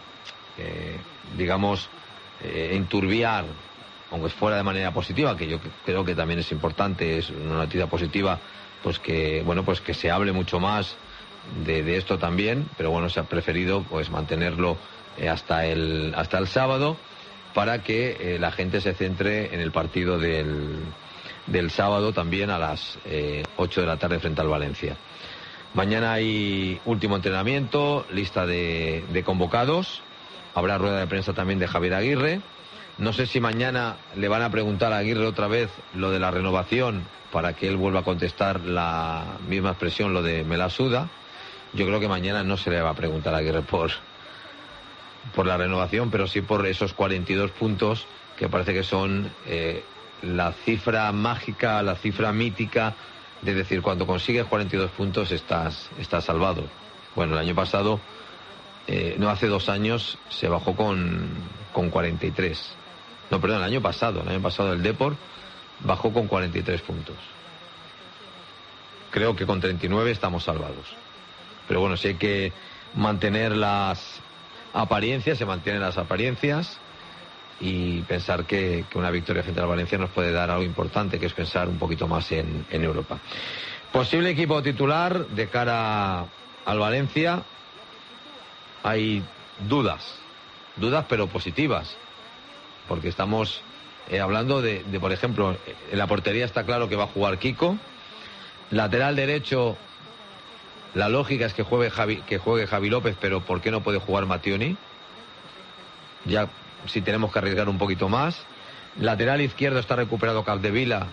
enturbiar, aunque fuera de manera positiva, que yo creo que también es importante, es una noticia positiva, pues que se hable mucho más de esto también, pero bueno, se ha preferido pues mantenerlo hasta el sábado para que la gente se centre en el partido del sábado también a las 8 de la tarde frente al Valencia. Mañana hay último entrenamiento, lista de convocados, habrá rueda de prensa también de Javier Aguirre. No sé si mañana le van a preguntar a Aguirre otra vez lo de la renovación para que él vuelva a contestar la misma expresión, lo de me la suda. Yo creo que mañana no se le va a preguntar a Aguirre por la renovación, pero sí por esos 42 puntos que parece que son la cifra mágica, la cifra mítica, de decir, cuando consigues 42 puntos estás salvado. Bueno, el año pasado, hace 2 años se bajó con 43. No, perdón, el año pasado el Depor bajó con 43 puntos. Creo que con 39 estamos salvados. Pero bueno, si hay que mantener las apariencias, se mantienen las apariencias y pensar que una victoria frente al Valencia nos puede dar algo importante, que es pensar un poquito más en Europa. Posible equipo titular de cara al Valencia. Hay dudas pero positivas, porque estamos hablando de, por ejemplo, en la portería está claro que va a jugar Kiko. Lateral derecho, la lógica es que juegue Javi López, pero ¿por qué no puede jugar Mattioni? Ya si tenemos que arriesgar un poquito más. Lateral izquierdo está recuperado Capdevila,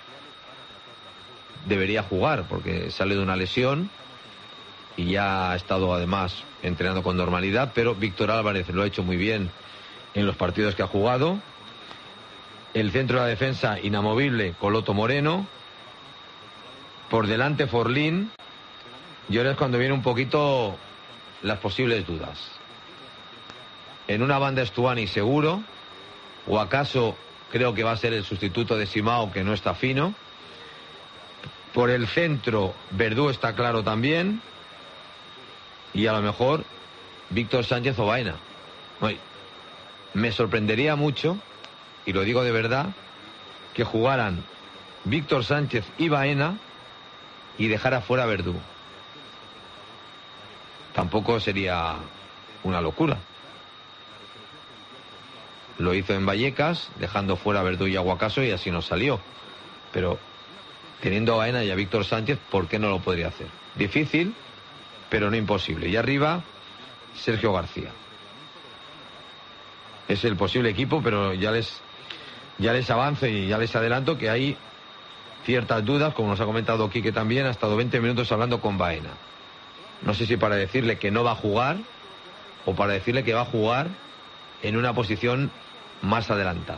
debería jugar porque sale de una lesión y ya ha estado además entrenando con normalidad, pero Víctor Álvarez lo ha hecho muy bien en los partidos que ha jugado. El centro de la defensa inamovible, Coloto Moreno. Por delante Forlín. Y ahora es cuando viene un poquito las posibles dudas. En una banda Stuani seguro, o acaso creo que va a ser el sustituto de Simao, que no está fino. Por el centro Verdú está claro también, y a lo mejor Víctor Sánchez o Baena. Me sorprendería mucho, y lo digo de verdad, que jugaran Víctor Sánchez y Baena y dejara fuera a Verdú. Tampoco sería una locura. Lo hizo en Vallecas, dejando fuera a Verdú y a Guacaso, y así nos salió. Pero teniendo a Baena y a Víctor Sánchez, ¿por qué no lo podría hacer? Difícil, pero no imposible. Y arriba, Sergio García. es el posible equipo, pero ya les avanzo y ya les adelanto que hay ciertas dudas, como nos ha comentado Quique también. Ha estado 20 minutos hablando con Baena. No sé si para decirle que no va a jugar o para decirle que va a jugar en una posición más adelantada.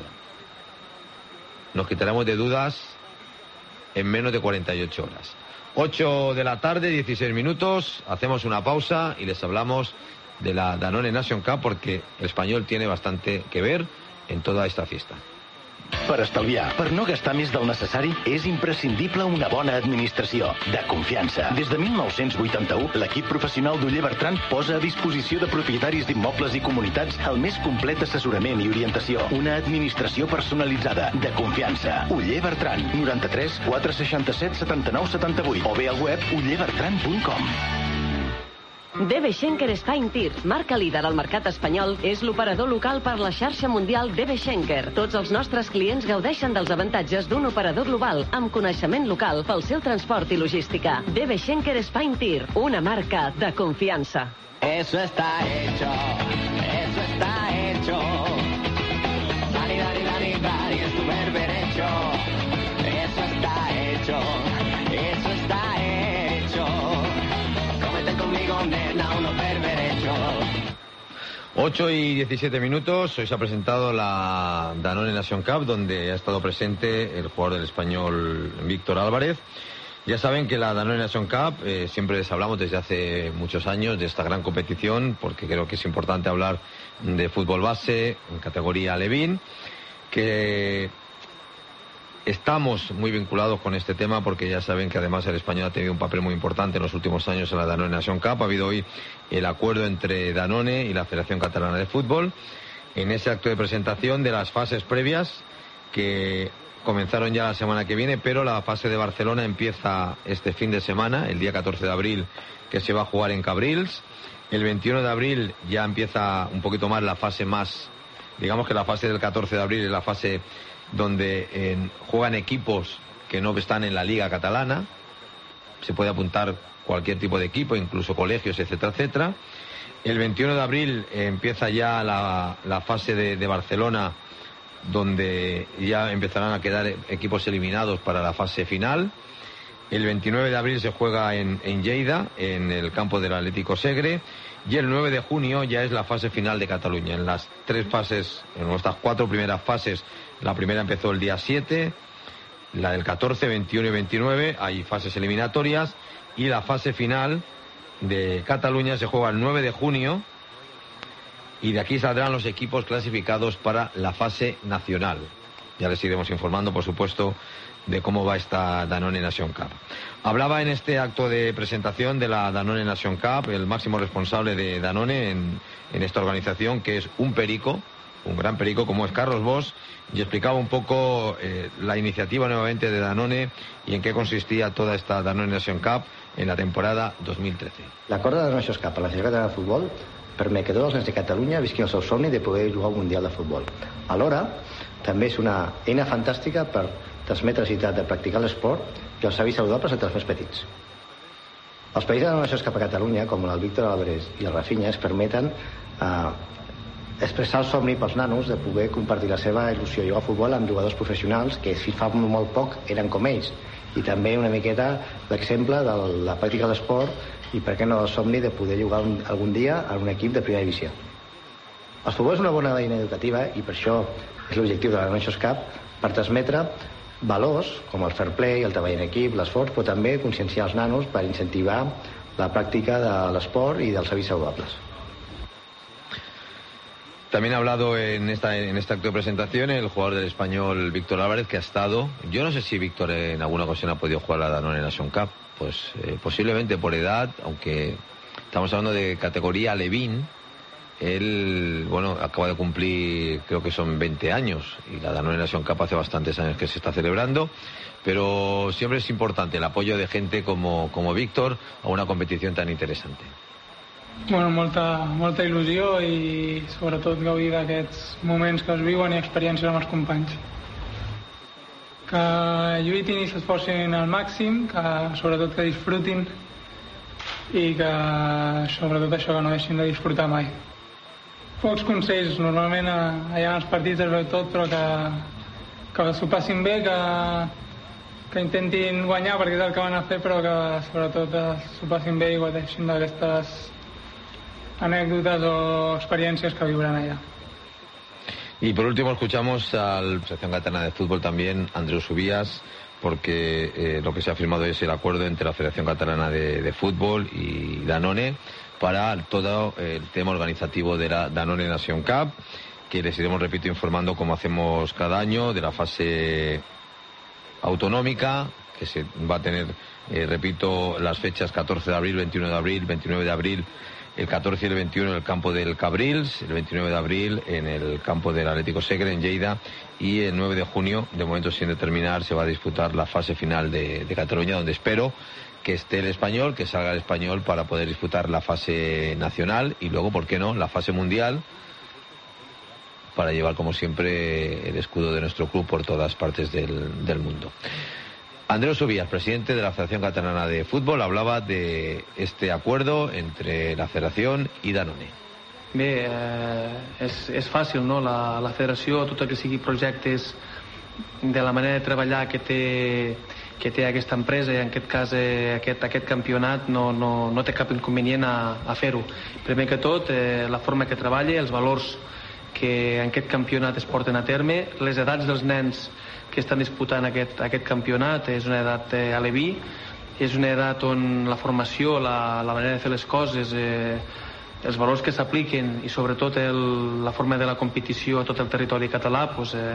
Nos quitaremos de dudas en menos de 48 horas. 8 de la tarde, 16 minutos. Hacemos una pausa y les hablamos de la Danone Nation Cup, porque el Espanyol tiene bastante que ver en toda esta fiesta. Per estalviar, per no gastar més del necessari, és imprescindible una bona administració, de confiança. Des de 1981, l'equip professional d'Oller Bertran posa a disposició de propietaris d'immobles i comunitats el més complet assessorament i orientació. Una administració personalitzada, de confiança. Oller Bertran, 93 467 79 78 o bé al web ollerbertran.com. DB Schenker Spain Tir, marca líder al mercat espanyol, és l'operador local per la xarxa mundial DB Schenker. Tots els nostres clients gaudeixen dels avantatges d'un operador global amb coneixement local pel seu transport i logística. DB Schenker Spain Tir, una marca de confiança. Eso está hecho, eso está hecho. Dani, Dani, Dani, Dani, es tu berberecho. Eso está hecho, eso está hecho. Cómete conmigo, nena, unos berberechos. 8 y 17 minutos. Hoy se ha presentado la Danone Nation Cup, donde ha estado presente el jugador del Espanyol Víctor Álvarez. Ya saben que la Danone Nation Cup, siempre les hablamos desde hace muchos años de esta gran competición, porque creo que es importante hablar de fútbol base en categoría Alevín, que estamos muy vinculados con este tema, porque ya saben que además el Espanyol ha tenido un papel muy importante en los últimos años en la Danone Nation Cup. Ha habido hoy el acuerdo entre Danone y la Federación Catalana de Fútbol en ese acto de presentación de las fases previas que comenzaron ya la semana que viene, pero la fase de Barcelona empieza este fin de semana, el día 14 de abril, que se va a jugar en Cabrils. El 21 de abril ya empieza un poquito más la fase más, digamos que la fase del 14 de abril es la fase donde juegan equipos que no están en la Liga Catalana. Se puede apuntar cualquier tipo de equipo, incluso colegios, etcétera, etcétera. El 21 de abril empieza ya la fase de Barcelona, donde ya empezarán a quedar equipos eliminados para la fase final. El 29 de abril se juega en Lleida, en el campo del Atlético Segre, y el 9 de junio ya es la fase final de Cataluña. En las tres fases, en nuestras 4 primeras fases, la primera empezó el día 7, la del 14, 21 y 29, hay fases eliminatorias, y la fase final de Cataluña se juega el 9 de junio, y de aquí saldrán los equipos clasificados para la fase nacional. Ya les iremos informando, por supuesto, de cómo va esta Danone Nation Cup. Hablaba en este acto de presentación de la Danone Nation Cup el máximo responsable de Danone en esta organización, que es un perico, un gran perico como es Carlos Bosch, y explicaba un poco la iniciativa nuevamente de Danone y en qué consistía toda esta Danone Nation Cup en la temporada 2013. L'acord de Danone Nation Cup per la Federació Catalana de Futbol permet que tots els nens de Catalunya visquin el seu somni de poder jugar un Mundial de Futbol. Alhora, també és una eina fantàstica per transmetre la necessitat de practicar l'esport i els hàbits saludables entre els més petits. Els països de Danone Nation Cup a Catalunya, com el Víctor Álvarez i el Rafinha, es permeten expressar el somni pels nanos de poder compartir la seva il·lusió de jugar a futbol amb jugadors professionals que fins fa molt poc eren com ells, i també una miqueta l'exemple de la pràctica de l'esport i per què no el somni de poder jugar algun dia en un equip de primera divisió. El futbol és una bona eina educativa i per això és l'objectiu de la Nations Cup, per transmetre valors com el fair play, el treball en equip, l'esforç, però també conscienciar els nanos per incentivar la pràctica de l'esport y de los hàbits saludables. También ha hablado en este acto de presentación el jugador del Espanyol Víctor Álvarez, que ha estado, yo no sé si Víctor en alguna ocasión ha podido jugar la Danone Nation Cup, pues posiblemente por edad, aunque estamos hablando de categoría Alevín. Él, bueno, acaba de cumplir, creo que son 20 años, y la Danone Nation Cup hace bastantes años que se está celebrando, pero siempre es importante el apoyo de gente como Víctor a una competición tan interesante. Bueno, molta il·lusió i sobretot gaudir d'aquests moments que es viuen i experiències amb els companys. Que lluitin i s'esforcin al màxim, que sobretot que disfrutin i que sobretot això, que no deixin de disfrutar mai. pocs consells. Normalment allà en els partits es veu tot, però que s'ho passin bé, que intentin guanyar perquè és el que van a fer, però que sobretot s'ho passin bé i guanyeixin d'aquestes anécdotas o experiencias que vivirán allá. Y por último escuchamos a la Asociación Catalana de Fútbol también, Andreu Subías, porque lo que se ha firmado es el acuerdo entre la Federación Catalana de Fútbol y Danone para todo el tema organizativo de la Danone Nation Cup, que les iremos, repito, informando como hacemos cada año de la fase autonómica, que se va a tener, repito, las fechas 14 de abril, 21 de abril, 29 de abril, el 14 y el 21 en el campo del Cabrils, el 29 de abril en el campo del Atlético Segre en Lleida, y el 9 de junio, de momento sin determinar, se va a disputar la fase final de Cataluña, donde espero que esté el Español, que salga el Español para poder disputar la fase nacional y luego, ¿por qué no?, la fase mundial, para llevar, como siempre, el escudo de nuestro club por todas partes del mundo. Andreu Subías, presidente de la Federación Catalana de Fútbol, hablaba de este acuerdo entre la Federación i Danone. Bé, és fàcil, no? La federació, tot el que sigui projectes de la manera de treballar que té aquesta empresa, i en aquest cas aquest campionat, no té cap inconvenient a fer-ho. Primer que tot, la forma que treballa, els valors que en aquest campionat es porten a terme, les edats dels nens que estan disputant aquest campionat, és una edat aleví, és una edat on la formació, la manera de fer les coses, els valors que s'apliquen i sobretot la forma de la competició a tot el territori català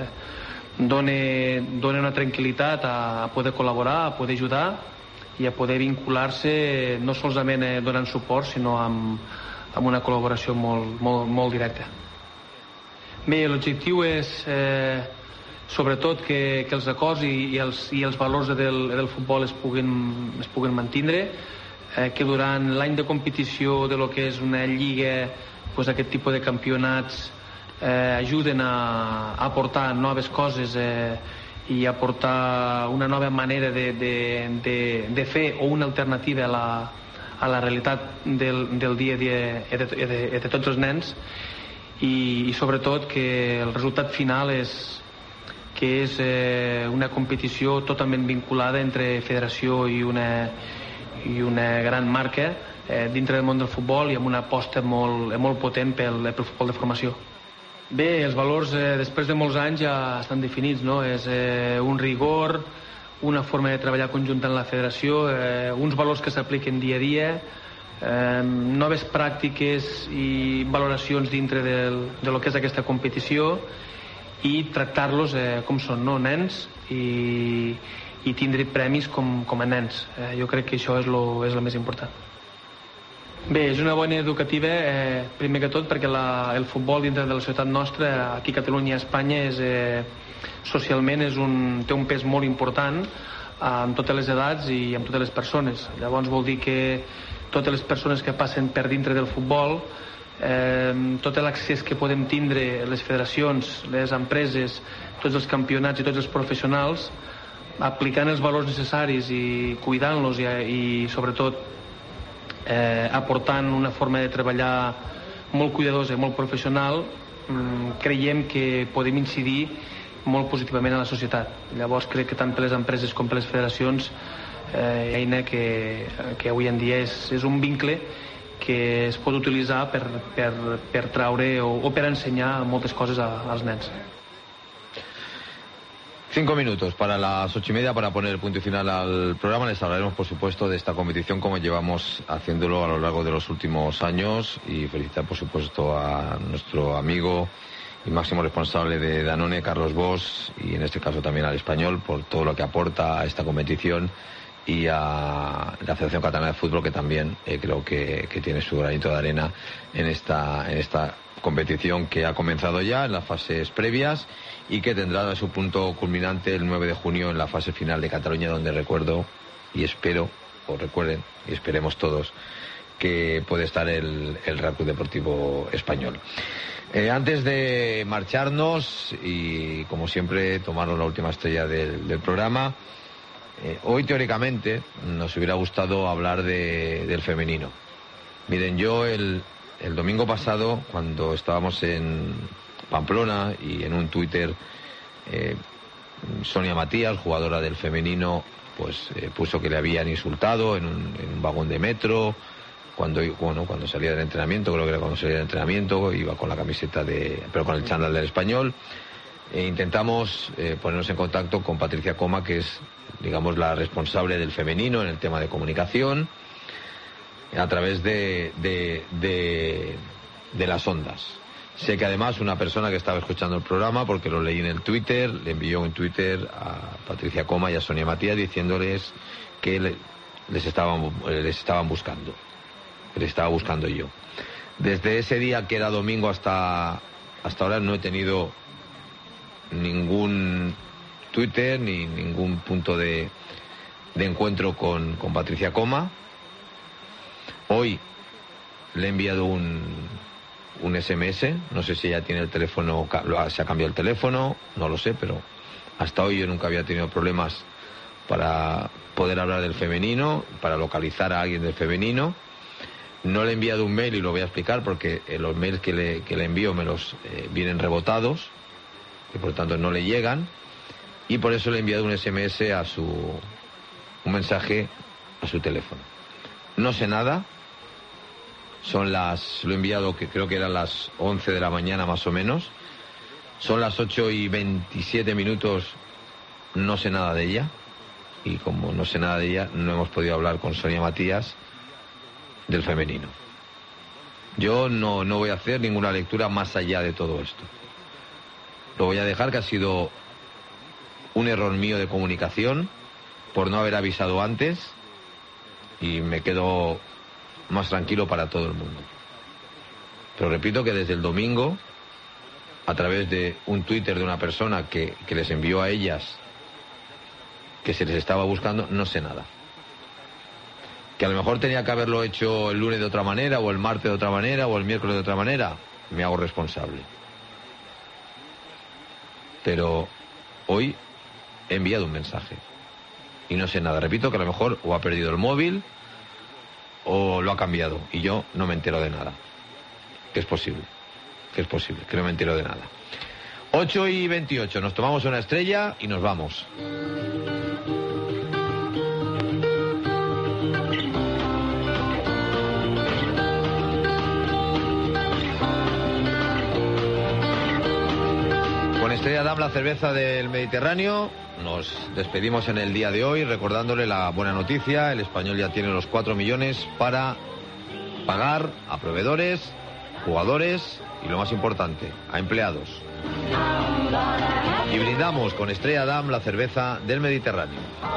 dona una tranquil·litat a poder col·laborar, a poder ajudar i a poder vincular-se no solament donant suport, sinó amb una col·laboració molt directa. Bé, l'objectiu és sobretot que els acords i els valors del futbol es puguin mantindre, que durant l'any de competició de lo que és una lliga, aquest tipus de campionats ajuden a aportar noves coses i aportar una nova manera de fer o una alternativa a la realitat del dia a dia de tots els nens, i sobretot que el resultat final és una competició totalment vinculada entre federació i una gran marca dintre del món del futbol i amb una aposta molt potent pel futbol de formació. Bé, els valors després de molts anys ja estan definits, no? És un rigor, una forma de treballar conjunta en la federació, uns valors que s'apliquen dia a dia, noves pràctiques i valoracions dintre de lo que és aquesta competició i tractar-los com són, no? Nens, i tindre premis com a nens. Jo crec que això és el més important. Bé, és una bona educativa, primer que tot, perquè el futbol dintre de la ciutat nostra, aquí a Catalunya i a Espanya, socialment té un pes molt important amb totes les edats i amb totes les persones. Llavors vol dir que totes les persones que passen per dintre del futbol, tot l'accés que podem tindre les federacions, les empreses, tots els campionats i tots els professionals, aplicant els valors necessaris i cuidant-los i sobretot aportant una forma de treballar molt cuidadosa i molt professional, creiem que podem incidir molt positivament a la societat. Llavors crec que tant per les empreses com per les federacions eina que avui en dia és un vincle que es pot utilitzar per traure o per ensenyar moltes coses als nens. 5 minutos para las 8:30 para poner el punto y final al programa. Les hablaremos, por supuesto, de esta competición como llevamos haciéndolo a lo largo de los últimos años, y felicitar, por supuesto, a nuestro amigo y máximo responsable de Danone, Carlos Bosch, y en este caso también al Español, por todo lo que aporta a esta competición, y a la Federación Catalana de Fútbol, que también creo que tiene su granito de arena en esta competición que ha comenzado ya en las fases previas y que tendrá su punto culminante el 9 de junio en la fase final de Cataluña, donde recuerdo y espero, o recuerden y esperemos todos, que puede estar el Real Club Deportivo Español. Antes de marcharnos y, como siempre, tomarnos la última estrella del programa, hoy teóricamente nos hubiera gustado hablar del femenino. Miren, yo el el domingo pasado, cuando estábamos en Pamplona y en un Twitter, Sonia Matías, jugadora del femenino, pues puso que le habían insultado en un vagón de metro cuando salía del entrenamiento. Creo que era cuando salía del entrenamiento, iba con la camiseta pero con el chándal del Español. Intentamos ponernos en contacto con Patricia Coma, que es, digamos, la responsable del femenino en el tema de comunicación, a través de las ondas. Sé que además una persona que estaba escuchando el programa, porque lo leí en el Twitter, le envió un Twitter a Patricia Coma y a Sonia Matías diciéndoles que les estaban buscando, que les estaba buscando yo. Desde ese día, que era domingo, hasta ahora no he tenido ningún Twitter ni ningún punto de encuentro con Patricia Coma. Hoy le he enviado un SMS, no sé si ella tiene el teléfono, se ha cambiado el teléfono, no lo sé, pero hasta hoy yo nunca había tenido problemas para poder hablar del femenino, para localizar a alguien del femenino. No le he enviado un mail y lo voy a explicar porque los mails que le envío me los vienen rebotados y por lo tanto no le llegan, y por eso le he enviado un SMS un mensaje a su teléfono. No sé nada. Lo he enviado, que creo que eran las 11 de la mañana más o menos. Son las 8:27, no sé nada de ella. Y como no sé nada de ella, no hemos podido hablar con Sonia Matías del femenino. Yo no voy a hacer ninguna lectura más allá de todo esto. Lo voy a dejar, que ha sido un error mío de comunicación por no haber avisado antes, y me quedo más tranquilo para todo el mundo. Pero repito que desde el domingo, a través de un Twitter de una persona que les envió a ellas que se les estaba buscando, no sé nada. Que a lo mejor tenía que haberlo hecho el lunes de otra manera, o el martes de otra manera, o el miércoles de otra manera, me hago responsable. Pero hoy he enviado un mensaje y no sé nada. Repito que a lo mejor o ha perdido el móvil o lo ha cambiado y yo no me entero de nada. Que es posible, que no me entero de nada. 8:28, nos tomamos una estrella y nos vamos. Con Estrella Damm, la cerveza del Mediterráneo, nos despedimos en el día de hoy recordándole la buena noticia. El Español ya tiene los 4 millones para pagar a proveedores, jugadores y, lo más importante, a empleados. Y brindamos con Estrella Damm, la cerveza del Mediterráneo.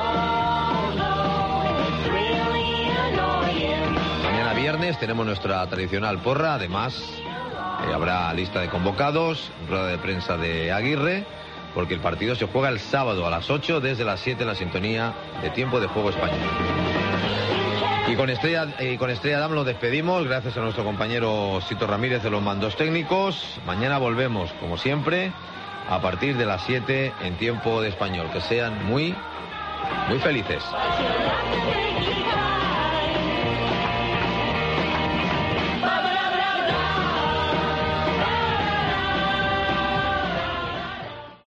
Mañana viernes tenemos nuestra tradicional porra. Además, habrá lista de convocados, rueda de prensa de Aguirre, porque el partido se juega el sábado a las 8, desde las 7 en la sintonía de Tiempo de Juego Español. Y con Estrella Damm lo despedimos, gracias a nuestro compañero Sito Ramírez de los mandos técnicos. Mañana volvemos, como siempre, a partir de las 7 en Tiempo de Español. Que sean muy, muy felices.